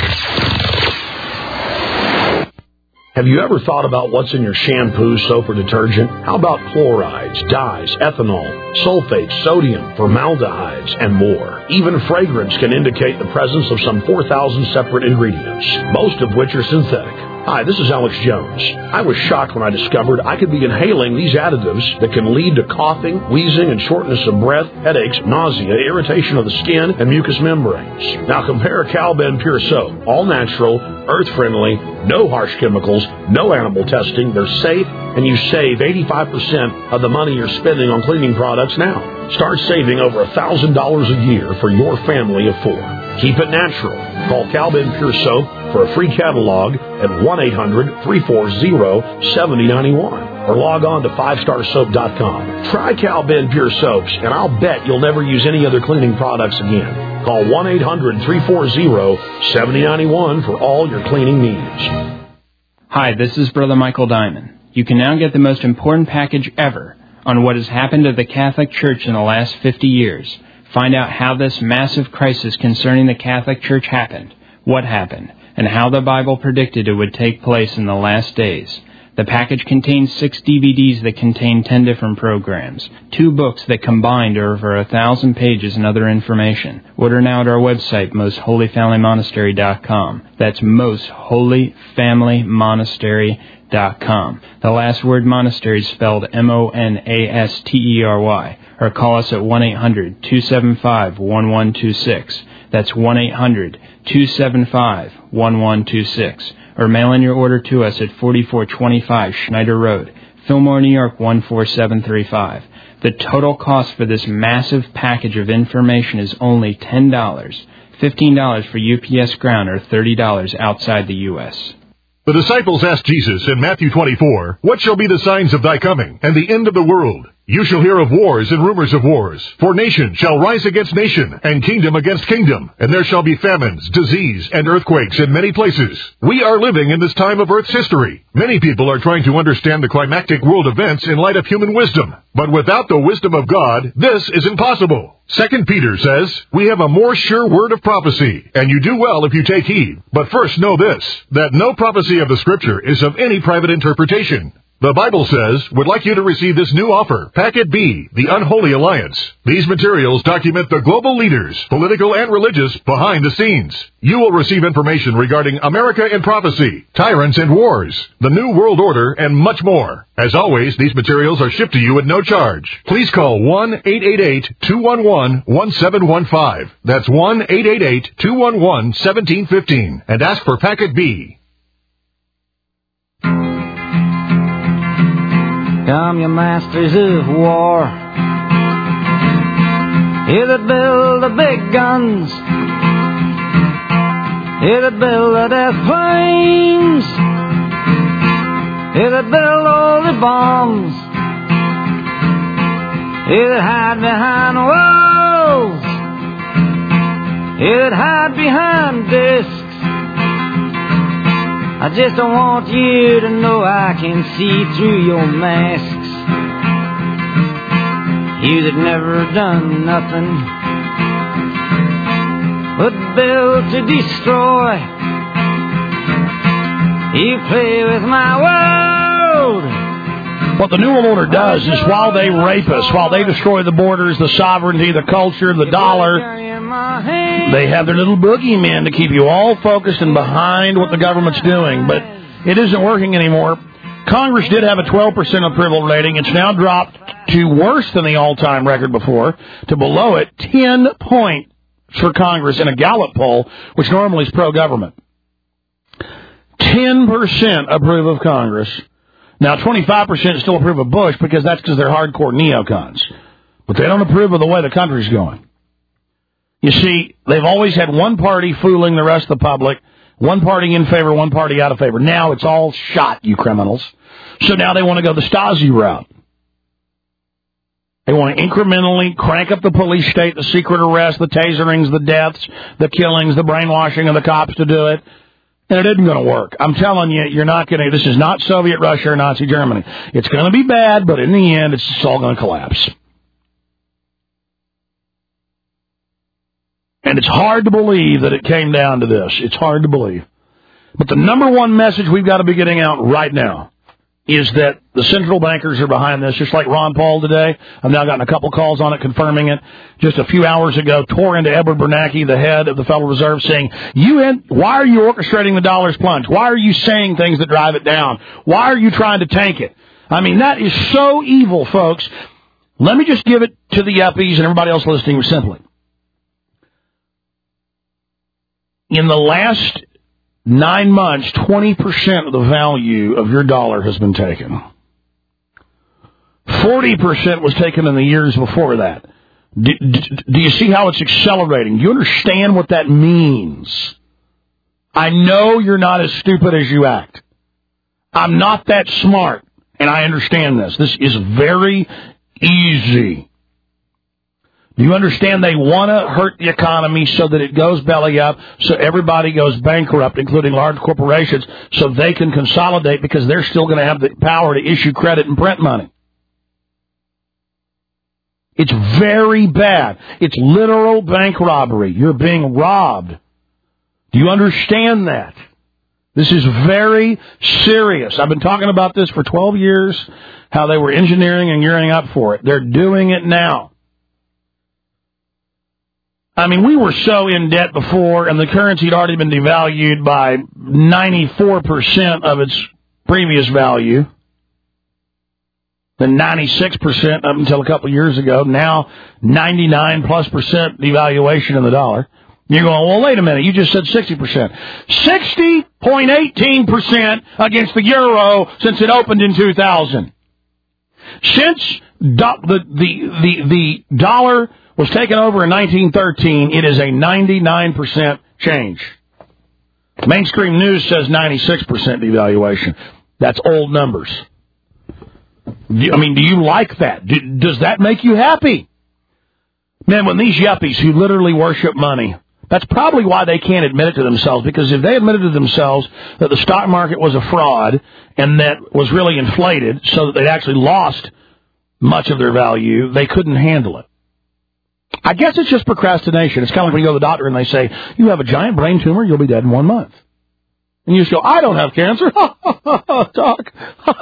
Have you ever thought about what's in your shampoo, soap, or detergent? How about chlorides, dyes, ethanol, sulfates, sodium, formaldehydes, and more? Even fragrance can indicate the presence of some four thousand separate ingredients, most of which are synthetic. Hi, this is Alex Jones. I was shocked when I discovered I could be inhaling these additives that can lead to coughing, wheezing, and shortness of breath, headaches, nausea, irritation of the skin, and mucous membranes. Now compare Calben Pure Soap. All natural, earth-friendly, no harsh chemicals, no animal testing. They're safe, and you save eighty-five percent of the money you're spending on cleaning products now. Start saving over one thousand dollars a year for your family of four. Keep it natural. Call Calben Pure Soap for a free catalog at one eight hundred, three four zero, seven zero nine one or log on to five star soap dot com. Try Calben Pure Soaps, and I'll bet you'll never use any other cleaning products again. Call one eight hundred, three four zero, seven zero nine one for all your cleaning needs. Hi, this is Brother Michael Diamond. You can now get the most important package ever on what has happened to the Catholic Church in the last fifty years. Find out how this massive crisis concerning the Catholic Church happened, what happened, and how the Bible predicted it would take place in the last days. The package contains six D V Ds that contain ten different programs, two books that combined are over a thousand pages and other information. Order now at our website, most holy family monastery dot com. That's most holy family monastery dot com. The last word monastery is spelled M O N A S T E R Y. Or call us at one eight hundred, two seven five, one one two six. That's one eight hundred, two seven five, one one two six. Or mail in your order to us at forty-four twenty-five Schneider Road, Fillmore, New York one four seven three five. The total cost for this massive package of information is only ten dollars. fifteen dollars for U P S ground or thirty dollars outside the U S The disciples asked Jesus in Matthew twenty-four, "What shall be the signs of thy coming and the end of the world? You shall hear of wars and rumors of wars. For nation shall rise against nation, and kingdom against kingdom. And there shall be famines, disease, and earthquakes in many places." We are living in this time of Earth's history. Many people are trying to understand the climactic world events in light of human wisdom. But without the wisdom of God, this is impossible. Second Peter says, "We have a more sure word of prophecy, and you do well if you take heed. But first know this, that no prophecy of the Scripture is of any private interpretation." The Bible says, would like you to receive this new offer, Packet B, The Unholy Alliance. These materials document the global leaders, political and religious, behind the scenes. You will receive information regarding America in prophecy, tyrants and wars, the New World Order, and much more. As always, these materials are shipped to you at no charge. Please call one eight eight eight, two one one, one seven one five. That's one eight eight eight, two one one, one seven one five and ask for Packet B. Come, you masters of war, you that build the big guns, you that build the death planes, you that build all the bombs, you that hide behind walls, you that hide behind discs. I just don't want you to know I can see through your masks. You that never done nothing but build to destroy. You play with my world. What the New World Order does is while they rape us, while they destroy the borders, the sovereignty, the culture, the dollar, they have their little boogeymen to keep you all focused and behind what the government's doing. But it isn't working anymore. Congress did have a twelve percent approval rating. It's now dropped to worse than the all-time record before, to below it, ten points for Congress in a Gallup poll, which normally is pro-government. ten percent approve of Congress. Now, twenty-five percent still approve of Bush because that's because they're hardcore neocons. But they don't approve of the way the country's going. You see, they've always had one party fooling the rest of the public, one party in favor, one party out of favor. Now it's all shot, you criminals. So now they want to go the Stasi route. They want to incrementally crank up the police state, the secret arrests, the taserings, the deaths, the killings, the brainwashing of the cops to do it. And it isn't going to work. I'm telling you, you're not going to. This is not Soviet Russia or Nazi Germany. It's going to be bad, but in the end, it's just all going to collapse. And it's hard to believe that it came down to this. It's hard to believe. But the number one message we've got to be getting out right now is that the central bankers are behind this, just like Ron Paul today. I've now gotten a couple calls on it confirming it. Just a few hours ago, tore into Edward Bernanke, the head of the Federal Reserve, saying, "You, in, why are you orchestrating the dollar's plunge? Why are you saying things that drive it down? Why are you trying to tank it?" I mean, that is so evil, folks. Let me just give it to the yuppies and everybody else listening simply. In the last nine months, twenty percent of the value of your dollar has been taken. forty percent was taken in the years before that. Do, do, do you see how it's accelerating? Do you understand what that means? I know you're not as stupid as you act. I'm not that smart, and I understand this. This is very easy. Do you understand they want to hurt the economy so that it goes belly up, so everybody goes bankrupt, including large corporations, so they can consolidate because they're still going to have the power to issue credit and print money? It's very bad. It's literal bank robbery. You're being robbed. Do you understand that? This is very serious. I've been talking about this for twelve years, how they were engineering and gearing up for it. They're doing it now. I mean, we were so in debt before, and the currency had already been devalued by ninety-four percent of its previous value. Then ninety-six percent up until a couple of years ago. Now ninety-nine plus percent devaluation in the dollar. You're going, well, wait a minute, you just said sixty percent. sixty point one eight percent against the euro since it opened in two thousand. Since do- the, the, the, the dollar was taken over in nineteen thirteen, it is a ninety-nine percent change. Mainstream news says ninety-six percent devaluation. That's old numbers. I mean, do you like that? Do, does that make you happy? Man, when these yuppies who literally worship money, that's probably why they can't admit it to themselves, because if they admitted to themselves that the stock market was a fraud and that was really inflated so that they'd actually lost much of their value, they couldn't handle it. I guess it's just procrastination. It's kind of like when you go to the doctor and they say, you have a giant brain tumor, you'll be dead in one month. And you just go, I don't have cancer. Doc.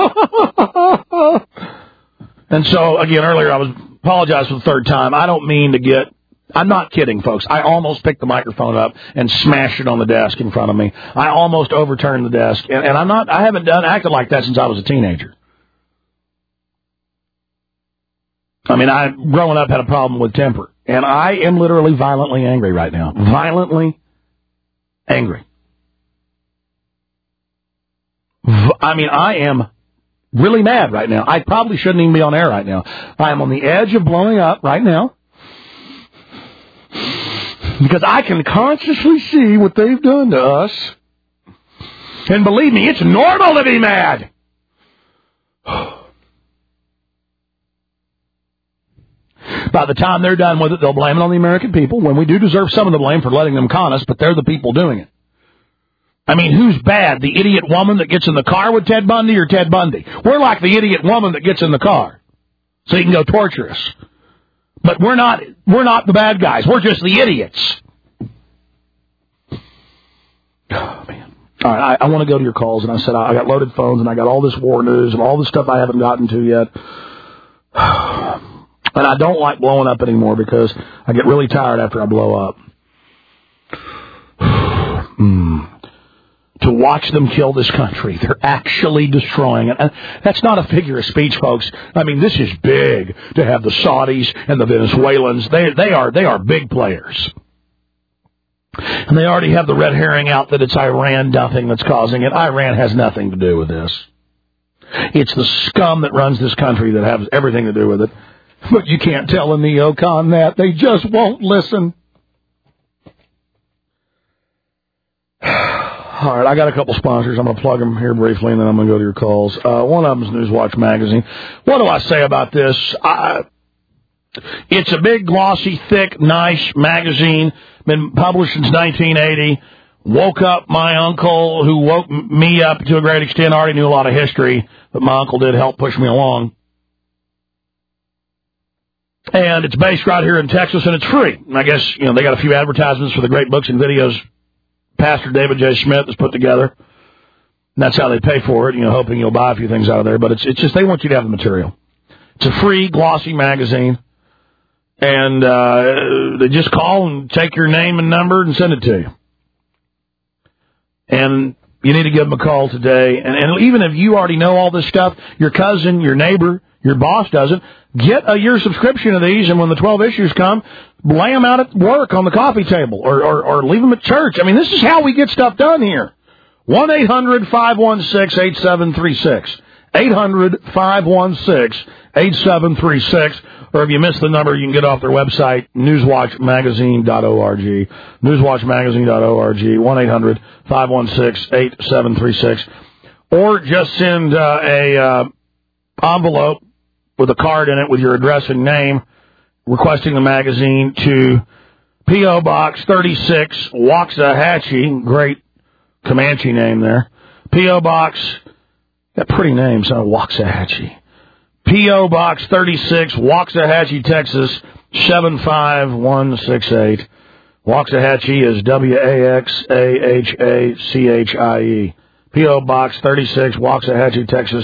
And so, again, earlier I was apologize for the third time. I don't mean to get, I'm not kidding, folks. I almost picked the microphone up and smashed it on the desk in front of me. I almost overturned the desk. And, and I'm not, I haven't done, acted like that since I was a teenager. I mean, I, growing up, had a problem with temper. And I am literally violently angry right now. Violently angry. I mean, I am really mad right now. I probably shouldn't even be on air right now. I am on the edge of blowing up right now because I can consciously see what they've done to us. And believe me, it's normal to be mad. By the time they're done with it, they'll blame it on the American people, when we do deserve some of the blame for letting them con us, but they're the people doing it. I mean, who's bad? The idiot woman that gets in the car with Ted Bundy or Ted Bundy? We're like the idiot woman that gets in the car so he can go torture us. But we're not, we're not the bad guys. We're just the idiots. Oh, man. All right, I, I want to go to your calls, and I said I got loaded phones, and I got all this war news and all this stuff I haven't gotten to yet. And I don't like blowing up anymore because I get really tired after I blow up. mm. To watch them kill this country. They're actually destroying it. And that's not a figure of speech, folks. I mean, this is big to have the Saudis and the Venezuelans. They, they are, they are big players. And they already have the red herring out that it's Iran dumping that's causing it. Iran has nothing to do with this. It's the scum that runs this country that has everything to do with it. But you can't tell a neocon that. They just won't listen. All right, I got a couple sponsors. I'm going to plug them here briefly, and then I'm going to go to your calls. Uh, one of them is Newswatch Magazine. What do I say about this? I, It's a big, glossy, thick, nice magazine. Been published since nineteen eighty. Woke up my uncle, who woke me up to a great extent. I already knew a lot of history, but my uncle did help push me along. And it's based right here in Texas, and it's free. And I guess, you know, they got a few advertisements for the great books and videos Pastor David J. Schmidt has put together. And that's how they pay for it, you know, hoping you'll buy a few things out of there. But it's it's just they want you to have the material. It's a free, glossy magazine. And uh, they just call and take your name and number and send it to you. And you need to give them a call today. And, and even if you already know all this stuff, your cousin, your neighbor, your boss doesn't, get a year subscription of these, and when the twelve issues come, lay them out at work on the coffee table or, or, or leave them at church. I mean, this is how we get stuff done here. one eight hundred five one six eight seven three six. eight hundred five one six eight seven three six. Or if you missed the number, you can get off their website, newswatch magazine dot org. newswatch magazine dot org. one eight hundred five one six eight seven three six. Or just send uh, a uh, envelope with a card in it with your address and name requesting the magazine to P O. Box thirty-six, Waxahachie. Great Comanche name there. P O. Box, got pretty names, huh? Waxahachie. P O. Box thirty-six, Waxahachie, Texas, seven five one six eight. Waxahachie is W A X A H A C H I E. P O. Box thirty-six, Waxahachie, Texas,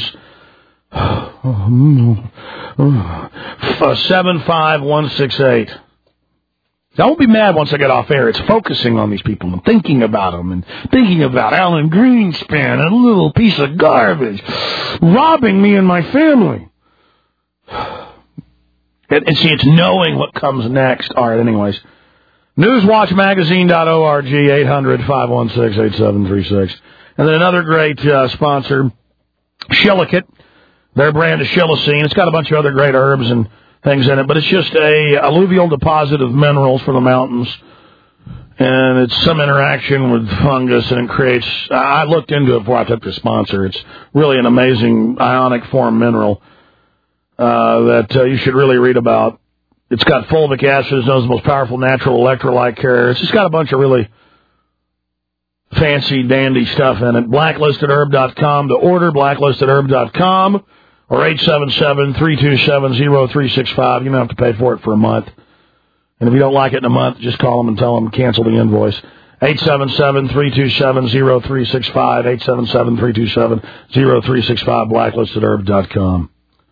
seven five one six eight. I won't be mad once I get off air. It's focusing on these people and thinking about them and thinking about Alan Greenspan, a little piece of garbage, robbing me and my family. And, and see, it's knowing what comes next. All right, anyways. newswatch magazine dot org, eight hundred five one six eight seven three six. And then another great uh, sponsor, Shillikit. Their brand is Shillicene. It's got a bunch of other great herbs and things in it, but it's just a alluvial deposit of minerals from the mountains. And it's some interaction with fungus, and it creates... I looked into it before I took the sponsor. It's really an amazing ionic form mineral uh, that uh, you should really read about. It's got fulvic acid, it's known as the most powerful natural electrolyte carrier. It's just got a bunch of really fancy, dandy stuff in it. blacklisted herb dot com to order, blacklisted herb dot com, or eight seven seven, three two seven, zero three six five. You don't have to pay for it for a month. And if you don't like it in a month, just call them and tell them cancel the invoice. eight seven seven, three two seven, zero three six five, eight seven seven, three two seven, zero three six five, blacklisted herb dot com.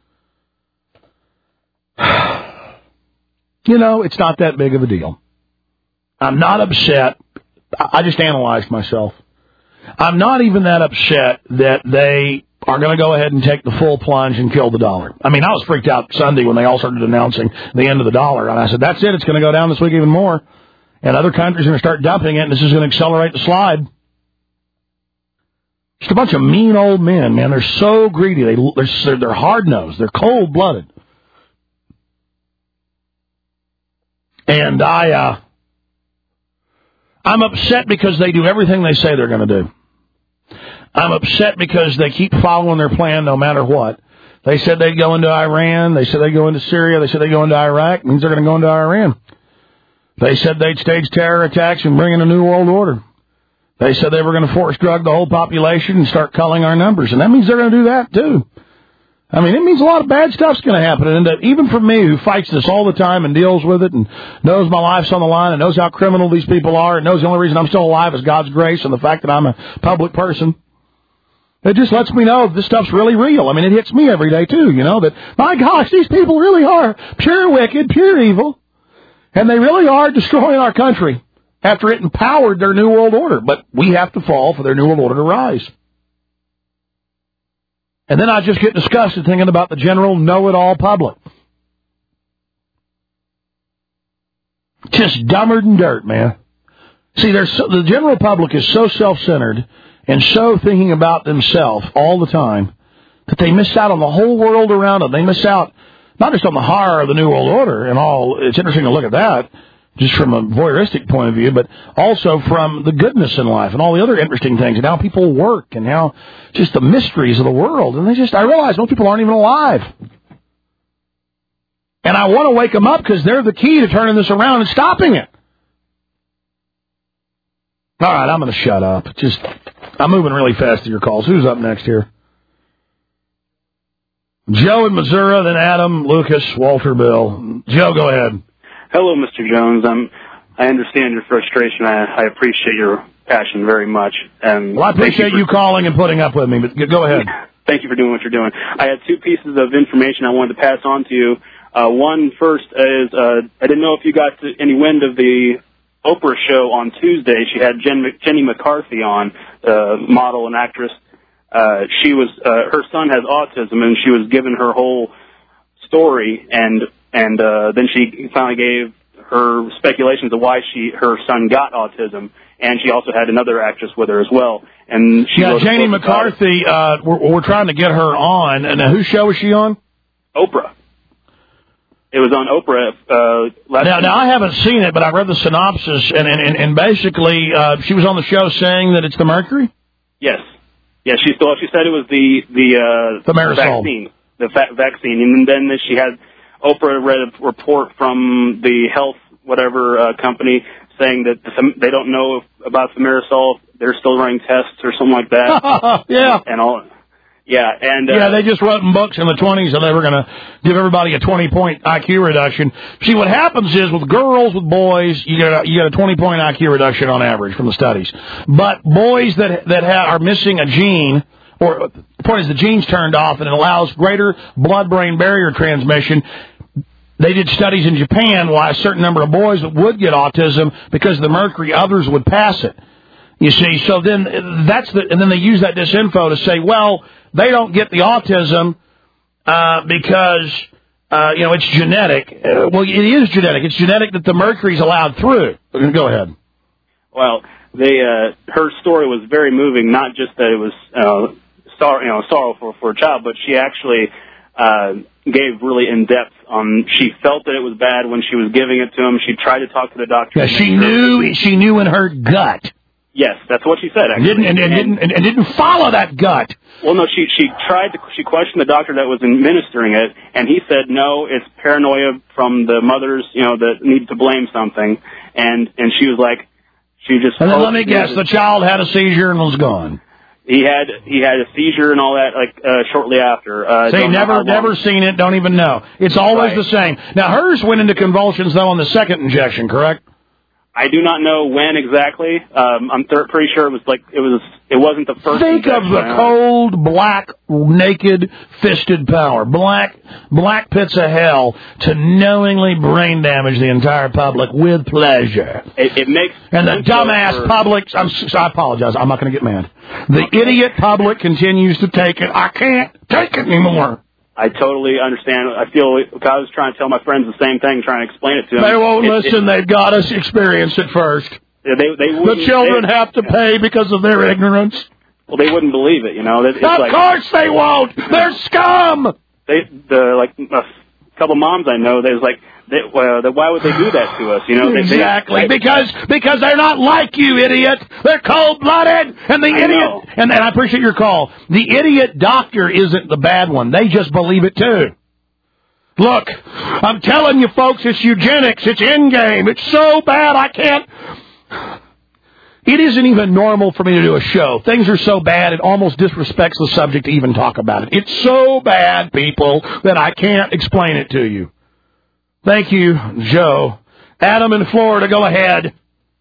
You know, it's not that big of a deal. I'm not upset. I just analyzed myself. I'm not even that upset that they are going to go ahead and take the full plunge and kill the dollar. I mean, I was freaked out Sunday when they all started announcing the end of the dollar. And I said, that's it. It's going to go down this week even more. And other countries are going to start dumping it, and this is going to accelerate the slide. Just a bunch of mean old men, man. They're so greedy. They, they're, they're hard-nosed. They're cold-blooded. And I, uh, I'm upset because they do everything they say they're going to do. I'm upset because they keep following their plan no matter what. They said they'd go into Iran. They said they'd go into Syria. They said they'd go into Iraq. It means they're going to go into Iran. They said they'd stage terror attacks and bring in a new world order. They said they were going to force drug the whole population and start culling our numbers. And that means they're going to do that, too. I mean, it means a lot of bad stuff's going to happen. And even for me, who fights this all the time and deals with it and knows my life's on the line and knows how criminal these people are and knows the only reason I'm still alive is God's grace and the fact that I'm a public person, it just lets me know this stuff's really real. I mean, it hits me every day, too, you know, that, my gosh, these people really are pure wicked, pure evil, and they really are destroying our country after it empowered their New World Order. But we have to fall for their New World Order to rise. And then I just get disgusted thinking about the general know-it-all public. Just dumber than dirt, man. See, there's so, the general public is so self-centered and so thinking about themselves all the time that they miss out on the whole world around them. They miss out not just on the horror of the New World Order and all. It's interesting to look at that just from a voyeuristic point of view, but also from the goodness in life and all the other interesting things and how people work and how just the mysteries of the world. And they just, I realize most people aren't even alive. And I want to wake them up because they're the key to turning this around and stopping it. All right, I'm going to shut up. Just, I'm moving really fast to your calls. Who's up next here? Joe in Missouri, then Adam, Lucas, Walter, Bill. Joe, go ahead. Hello, Mister Jones. I'm, I understand your frustration. I, I appreciate your passion very much. And well, I appreciate you, you calling and putting up with me, but go ahead. Thank you for doing what you're doing. I had two pieces of information I wanted to pass on to you. Uh, one first is, uh, I didn't know if you got to any wind of the Oprah show on Tuesday. She had Jen, Jenny McCarthy on, uh, model and actress. Uh, she was, uh, her son has autism, and she was given her whole story, and, and, uh, then she finally gave her speculations of why she, her son got autism, and she also had another actress with her as well. And she yeah, Janie McCarthy, uh, we're, we're trying to get her on, and uh, whose show was she on? Oprah. It was on Oprah. Uh, last now, now, I haven't seen it, but I read the synopsis, and and, and basically, uh, she was on the show saying that it's the mercury? Yes. Yeah, she thought, she said it was the, the, uh, the Marisol. vaccine. The fa- vaccine. And then she had, Oprah read a report from the health, whatever, uh, company saying that the, they don't know if, about the Marisol. They're still running tests or something like that. yeah. And all. Yeah, and uh, yeah, they just wrote in books in the twenties that they were going to give everybody a twenty-point I Q reduction. See, what happens is with girls, with boys, you get a, you get a twenty-point I Q reduction on average from the studies. But boys that that ha- are missing a gene, or the point is the gene's turned off and it allows greater blood-brain barrier transmission. They did studies in Japan why a certain number of boys that would get autism because of the mercury, others would pass it. You see, so then that's the, and then they use that disinfo to say, well, they don't get the autism uh, because, uh, you know, it's genetic. Uh, well, it is genetic. It's genetic that the mercury's allowed through. Go ahead. Well, they, uh, her story was very moving, not just that it was, uh, sor- you know, sorrowful for a child, but she actually uh, gave really in-depth on, she felt that it was bad when she was giving it to him. She tried to talk to the doctor. Yeah, she knew, she knew in her gut. Yes, that's what she said, actually. Didn't, and, and, and, and, and didn't follow that gut. Well, no, she she tried to, she questioned the doctor that was administering it, and he said, no, it's paranoia from the mothers, you know, that need to blame something. And, and she was like, she just... And then let me guess, the child had a seizure and was gone. He had, he had a seizure and all that, like, uh, shortly after. Uh, See, never, never seen it, don't even know. It's always right. the same. Now, hers went into convulsions, though, on the second injection, correct? I do not know when exactly. Um, I'm th- pretty sure it was like it was. It wasn't the first. Think of the cold, black, naked, fisted power, black, black pits of hell to knowingly brain damage the entire public with pleasure. It, it makes and the dumbass for... public. I'm. I apologize. I'm not going to get mad. The okay. idiot public continues to take it. I can't take it anymore. I totally understand. I feel I was trying to tell my friends the same thing, trying to explain it to them. They won't it, listen. It, They've got to experience it first. Yeah, they, they the children they, have to pay because of their ignorance. Well, they wouldn't believe it, you know. It's of like, course they won't. They're scum. They, the like a couple moms I know, they was like, they, well, why would they do that to us? You know, they, exactly they, because because they're not like you, idiot. They're cold blooded, and the I idiot. Know. And, and I appreciate your call. The idiot doctor isn't the bad one. They just believe it too. Look, I'm telling you, folks, it's eugenics. It's in-game. It's so bad I can't... It isn't even normal for me to do a show. Things are so bad, it almost disrespects the subject to even talk about it. It's so bad, people, that I can't explain it to you. Thank you, Joe. Adam in Florida, go ahead.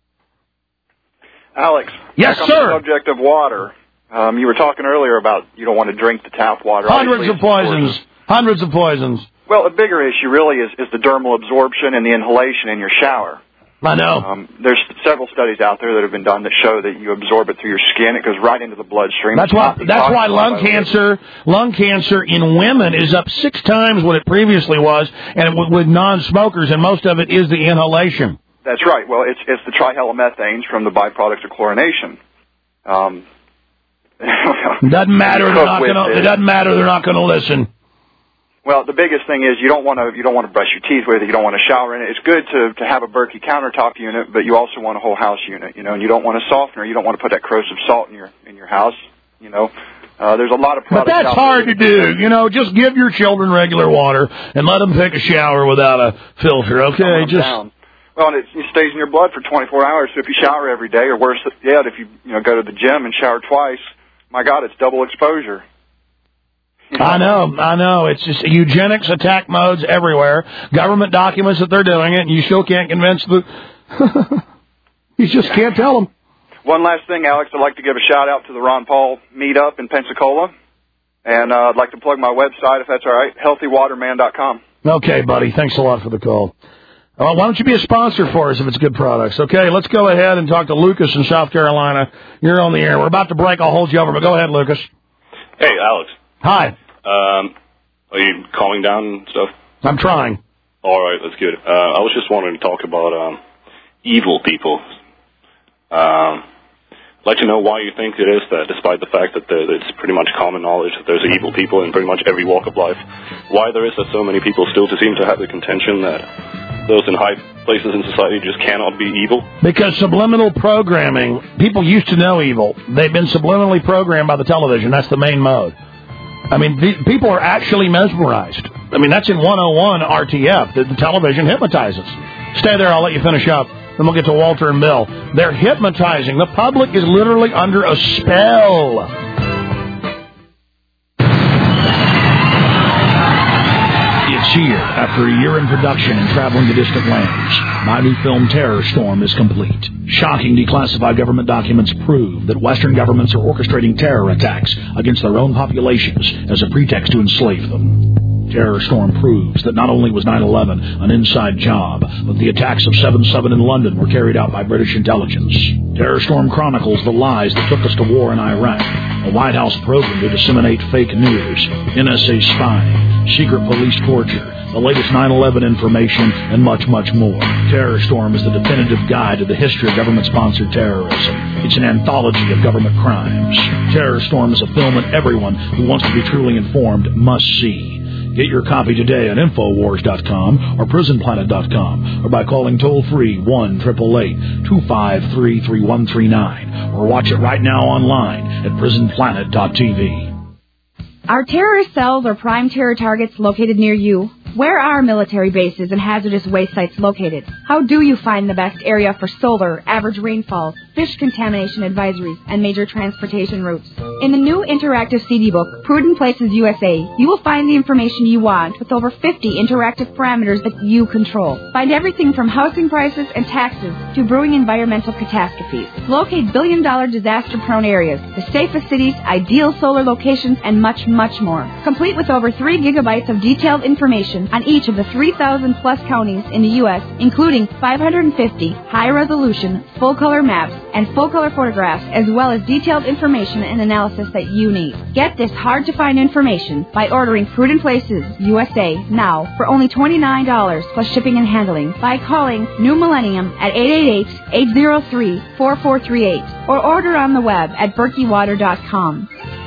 Alex. Yes, on sir. The subject of water. Um, you were talking earlier about you don't want to drink the tap water. Hundreds of poisons. Hundreds of poisons. Well, a bigger issue really is, is the dermal absorption and the inhalation in your shower. I know. Um, there's several studies out there that have been done that show that you absorb it through your skin. It goes right into the bloodstream. That's why. That's why lung cancer, lung cancer in women is up six times what it previously was, and with, with non-smokers, and most of it is the inhalation. That's right. Well, it's it's the trihalomethanes from the byproducts of chlorination. Um, doesn't matter. They're not going to. It doesn't matter. They're not going to listen. Well, the biggest thing is you don't want to you don't want to brush your teeth with it. You don't want to shower in it. It's good to to have a Berkey countertop unit, but you also want a whole house unit. You know, and you don't want a softener. You don't want to put that corrosive salt in your in your house. You know, Uh, there's a lot of But products that's out hard there. to do. You know, just give your children regular water and let them take a shower without a filter, okay? Calm them Just down. Well, and it, it stays in your blood for twenty-four hours, so if you shower every day, or worse yet, if you, you know, go to the gym and shower twice, my God, it's double exposure. I know, I know. It's just eugenics attack modes everywhere. Government documents that they're doing it, and you still can't convince the... you just can't tell them. One last thing, Alex, I'd like to give a shout-out to the Ron Paul meetup in Pensacola, and uh, I'd like to plug my website, if that's all right, healthy water man dot com. Okay, buddy. Thanks a lot for the call. Uh, why don't you be a sponsor for us if it's good products? Okay, let's go ahead and talk to Lucas in South Carolina. You're on the air. We're about to break. I'll hold you over, but go ahead, Lucas. Hey, Alex. Hi. Um, are you calling down and stuff? I'm trying. All right, that's good. Uh, I was just wanting to talk about um, evil people. Um, I'd like to know why you think it is that, despite the fact that there, it's pretty much common knowledge that there's evil people in pretty much every walk of life, why there is that so many people still seem to have the contention that those in high places in society just cannot be evil? Because subliminal programming, people used to know evil. They've been subliminally programmed by the television. That's the main mode. I mean, the, people are actually mesmerized. I mean, that's in one oh one R T F. The, the television hypnotizes. Stay there. I'll let you finish up. Then we'll get to Walter and Bill. They're hypnotizing. The public is literally under a spell. It's here. After a year in production and traveling to distant lands, my new film Terror Storm is complete. Shocking declassified government documents prove that Western governments are orchestrating terror attacks against their own populations as a pretext to enslave them. Terror Storm proves that not only was nine eleven an inside job, but the attacks of seven seven in London were carried out by British intelligence. Terror Storm chronicles the lies that took us to war in Iraq, a White House program to disseminate fake news, N S A spying, secret police torture, the latest nine eleven information, and much, much more. Terror Storm is the definitive guide to the history of government-sponsored terrorism. It's an anthology of government crimes. Terror Storm is a film that everyone who wants to be truly informed must see. Get your copy today at Infowars dot com or Prison Planet dot com or by calling toll-free one eight eight eight, two five three, three one three nine or watch it right now online at Prison Planet dot T V. Are terrorist cells or prime terror targets located near you? Where are military bases and hazardous waste sites located? How do you find the best area for solar, average rainfalls, fish contamination advisories, and major transportation routes? In the new interactive C D book, Prudent Places U S A, you will find the information you want with over fifty interactive parameters that you control. Find everything from housing prices and taxes to brewing environmental catastrophes. Locate billion-dollar disaster-prone areas, the safest cities, ideal solar locations, and much, much more. Complete with over three gigabytes of detailed information on each of the three thousand plus counties in the U S, including five hundred fifty high-resolution, full-color maps and full-color photographs, as well as detailed information and analysis that you need. Get this hard-to-find information by ordering Prudent Places U S A now for only twenty-nine dollars plus shipping and handling by calling New Millennium at eight eight eight, eight zero three, four four three eight or order on the web at berkey water dot com.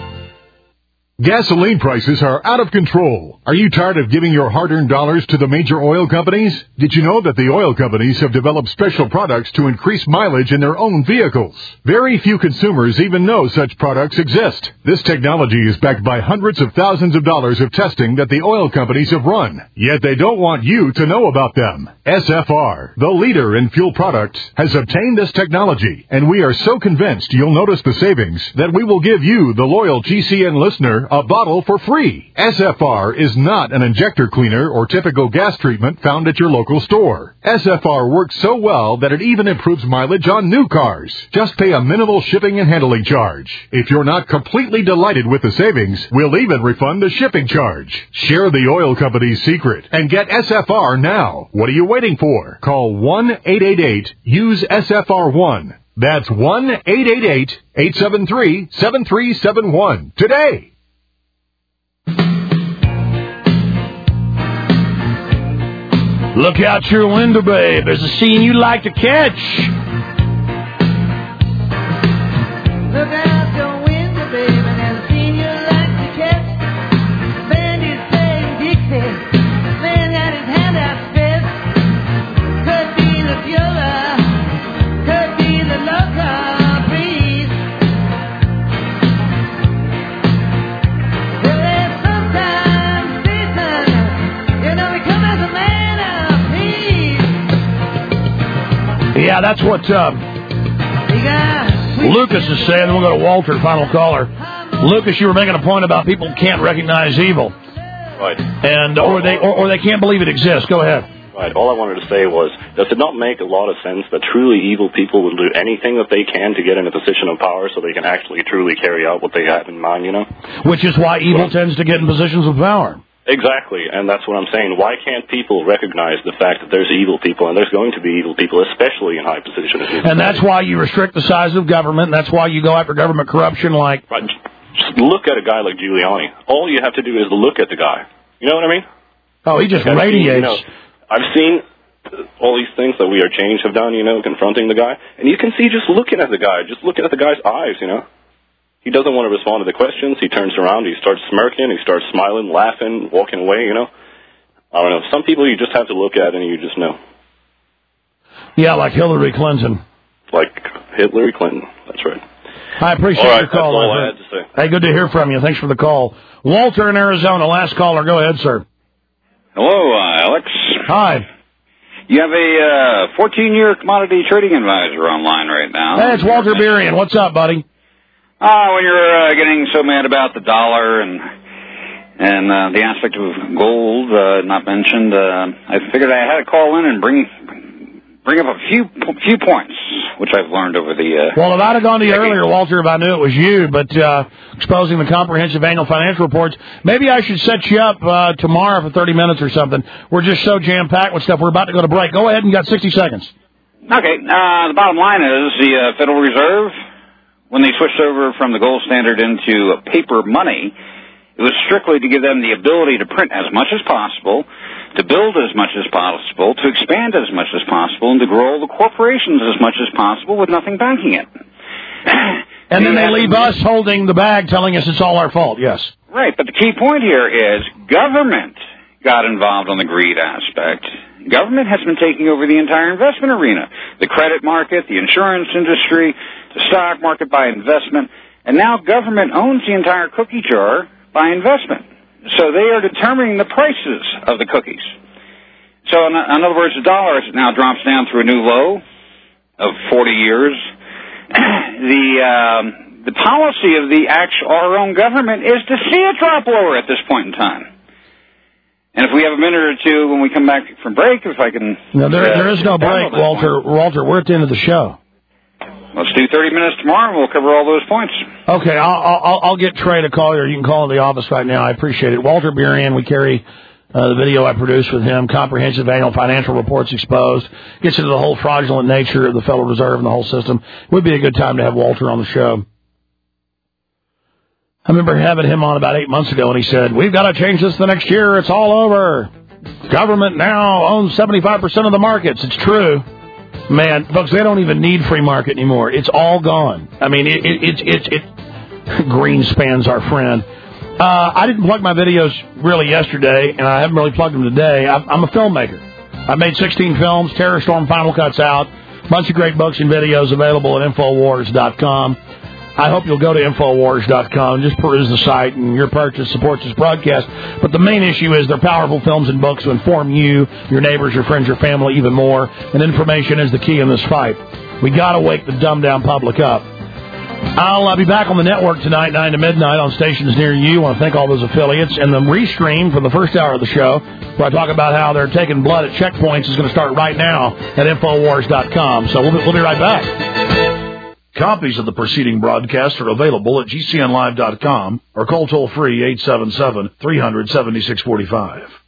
Gasoline prices are out of control. Are you tired of giving your hard-earned dollars to the major oil companies? Did you know that the oil companies have developed special products to increase mileage in their own vehicles? Very few consumers even know such products exist. This technology is backed by hundreds of thousands of dollars of testing that the oil companies have run. Yet they don't want you to know about them. S F R, the leader in fuel products, has obtained this technology, and we are so convinced you'll notice the savings that we will give you, the loyal G C N listener, a bottle for free. S F R is not an injector cleaner or typical gas treatment found at your local store. S F R works so well that it even improves mileage on new cars. Just pay a minimal shipping and handling charge. If you're not completely delighted with the savings, we'll even refund the shipping charge. Share the oil company's secret and get S F R now. What are you waiting for? Call one eight eight eight, use S F R one. That's one eight eight eight, eight seven three, seven three seven one today. Look out your window, babe. There's a scene you'd like to catch. Look out your window, babe, and there's a scene you like to catch. The band is playing Dixie. The man got his hand outstretched. Could be the viola, could be the local breeze. Yeah, that's what uh, Lucas is saying. We'll go to Walter, final caller. Lucas, you were making a point about people can't recognize evil. Right. And or they or, or they can't believe it exists. Go ahead. Right. All I wanted to say was, does it not make a lot of sense that truly evil people will do anything that they can to get in a position of power so they can actually truly carry out what they have in mind, you know? Which is why evil tends to get in positions of power. Exactly, and that's what I'm saying. Why can't people recognize the fact that there's evil people, and there's going to be evil people, especially in high positions? And that's why you restrict the size of government, and that's why you go after government corruption like... Right. Just look at a guy like Giuliani. All you have to do is look at the guy. You know what I mean? Oh, he just I've radiates. Seen, you know, I've seen all these things that We Are Change have done, you know, confronting the guy, and you can see just looking at the guy, just looking at the guy's eyes, you know. He doesn't want to respond to the questions. He turns around, he starts smirking, he starts smiling, laughing, walking away, you know. I don't know. Some people you just have to look at and you just know. Yeah, like Hillary Clinton. Like Hillary Clinton. That's right. I appreciate all right, your call. That's all my I friend. had to say. Hey, good to hear from you. Thanks for the call. Walter in Arizona, last caller. Go ahead, sir. Hello, uh, Alex. Hi. You have a fourteen-year uh, commodity trading advisor online right now. Hey, it's Walter Berian. What's up, buddy? Ah, when you're uh, getting so mad about the dollar and and uh, the aspect of gold uh, not mentioned, uh, I figured I had to call in and bring bring up a few few points, which I've learned over the... Uh, well, if I'd have gone to you earlier, Walter, if I knew it was you, but uh, exposing the comprehensive annual financial reports, maybe I should set you up uh, tomorrow for thirty minutes or something. We're just so jam-packed with stuff. We're about to go to break. Go ahead, and you got sixty seconds. Okay. Uh, the bottom line is the uh, Federal Reserve, when they switched over from the gold standard into paper money, it was strictly to give them the ability to print as much as possible, to build as much as possible, to expand as much as possible, and to grow the corporations as much as possible with nothing backing it. And then they leave us holding the bag telling us it's all our fault, yes. Right, but the key point here is government got involved on the greed aspect. Government has been taking over the entire investment arena, the credit market, the insurance industry, the stock market by investment, and now government owns the entire cookie jar by investment. So they are determining the prices of the cookies. So in, in other words, the dollar now drops down through a new low of forty years. the um, the policy of the actual our own government is to see it drop lower at this point in time. And if we have a minute or two when we come back from break, if I can... No, there, uh, there is no break, Walter. Point. Walter, we're at the end of the show. Let's do thirty minutes tomorrow, and we'll cover all those points. Okay, I'll, I'll, I'll get Trey to call you, or you can call in the office right now. I appreciate it. Walter Berian, we carry uh, the video I produced with him, Comprehensive Annual Financial Reports Exposed. Gets into the whole fraudulent nature of the Federal Reserve and the whole system. Would be a good time to have Walter on the show. I remember having him on about eight months ago, and he said, we've got to change this the next year. It's all over. Government now owns seventy-five percent of the markets. It's true. Man, folks, they don't even need free market anymore. It's all gone. I mean, it, it, it, it, it Greenspan's our friend. Uh, I didn't plug my videos really yesterday, and I haven't really plugged them today. I'm, I'm a filmmaker. I made sixteen films, Terror Storm, Final Cuts out, bunch of great books and videos available at Infowars dot com. I hope you'll go to Infowars dot com and just peruse the site, and your purchase supports this broadcast. But the main issue is they're powerful films and books to inform you, your neighbors, your friends, your family even more. And information is the key in this fight. We got to wake the dumbed-down public up. I'll uh, be back on the network tonight, nine to midnight, on stations near you. I want to thank all those affiliates. And the restream for the first hour of the show, where I talk about how they're taking blood at checkpoints, is going to start right now at Infowars dot com. So we'll be, we'll be right back. Copies of the preceding broadcast are available at G C N live dot com or call toll-free eight seven seven, three hundred, seventy-six forty-five.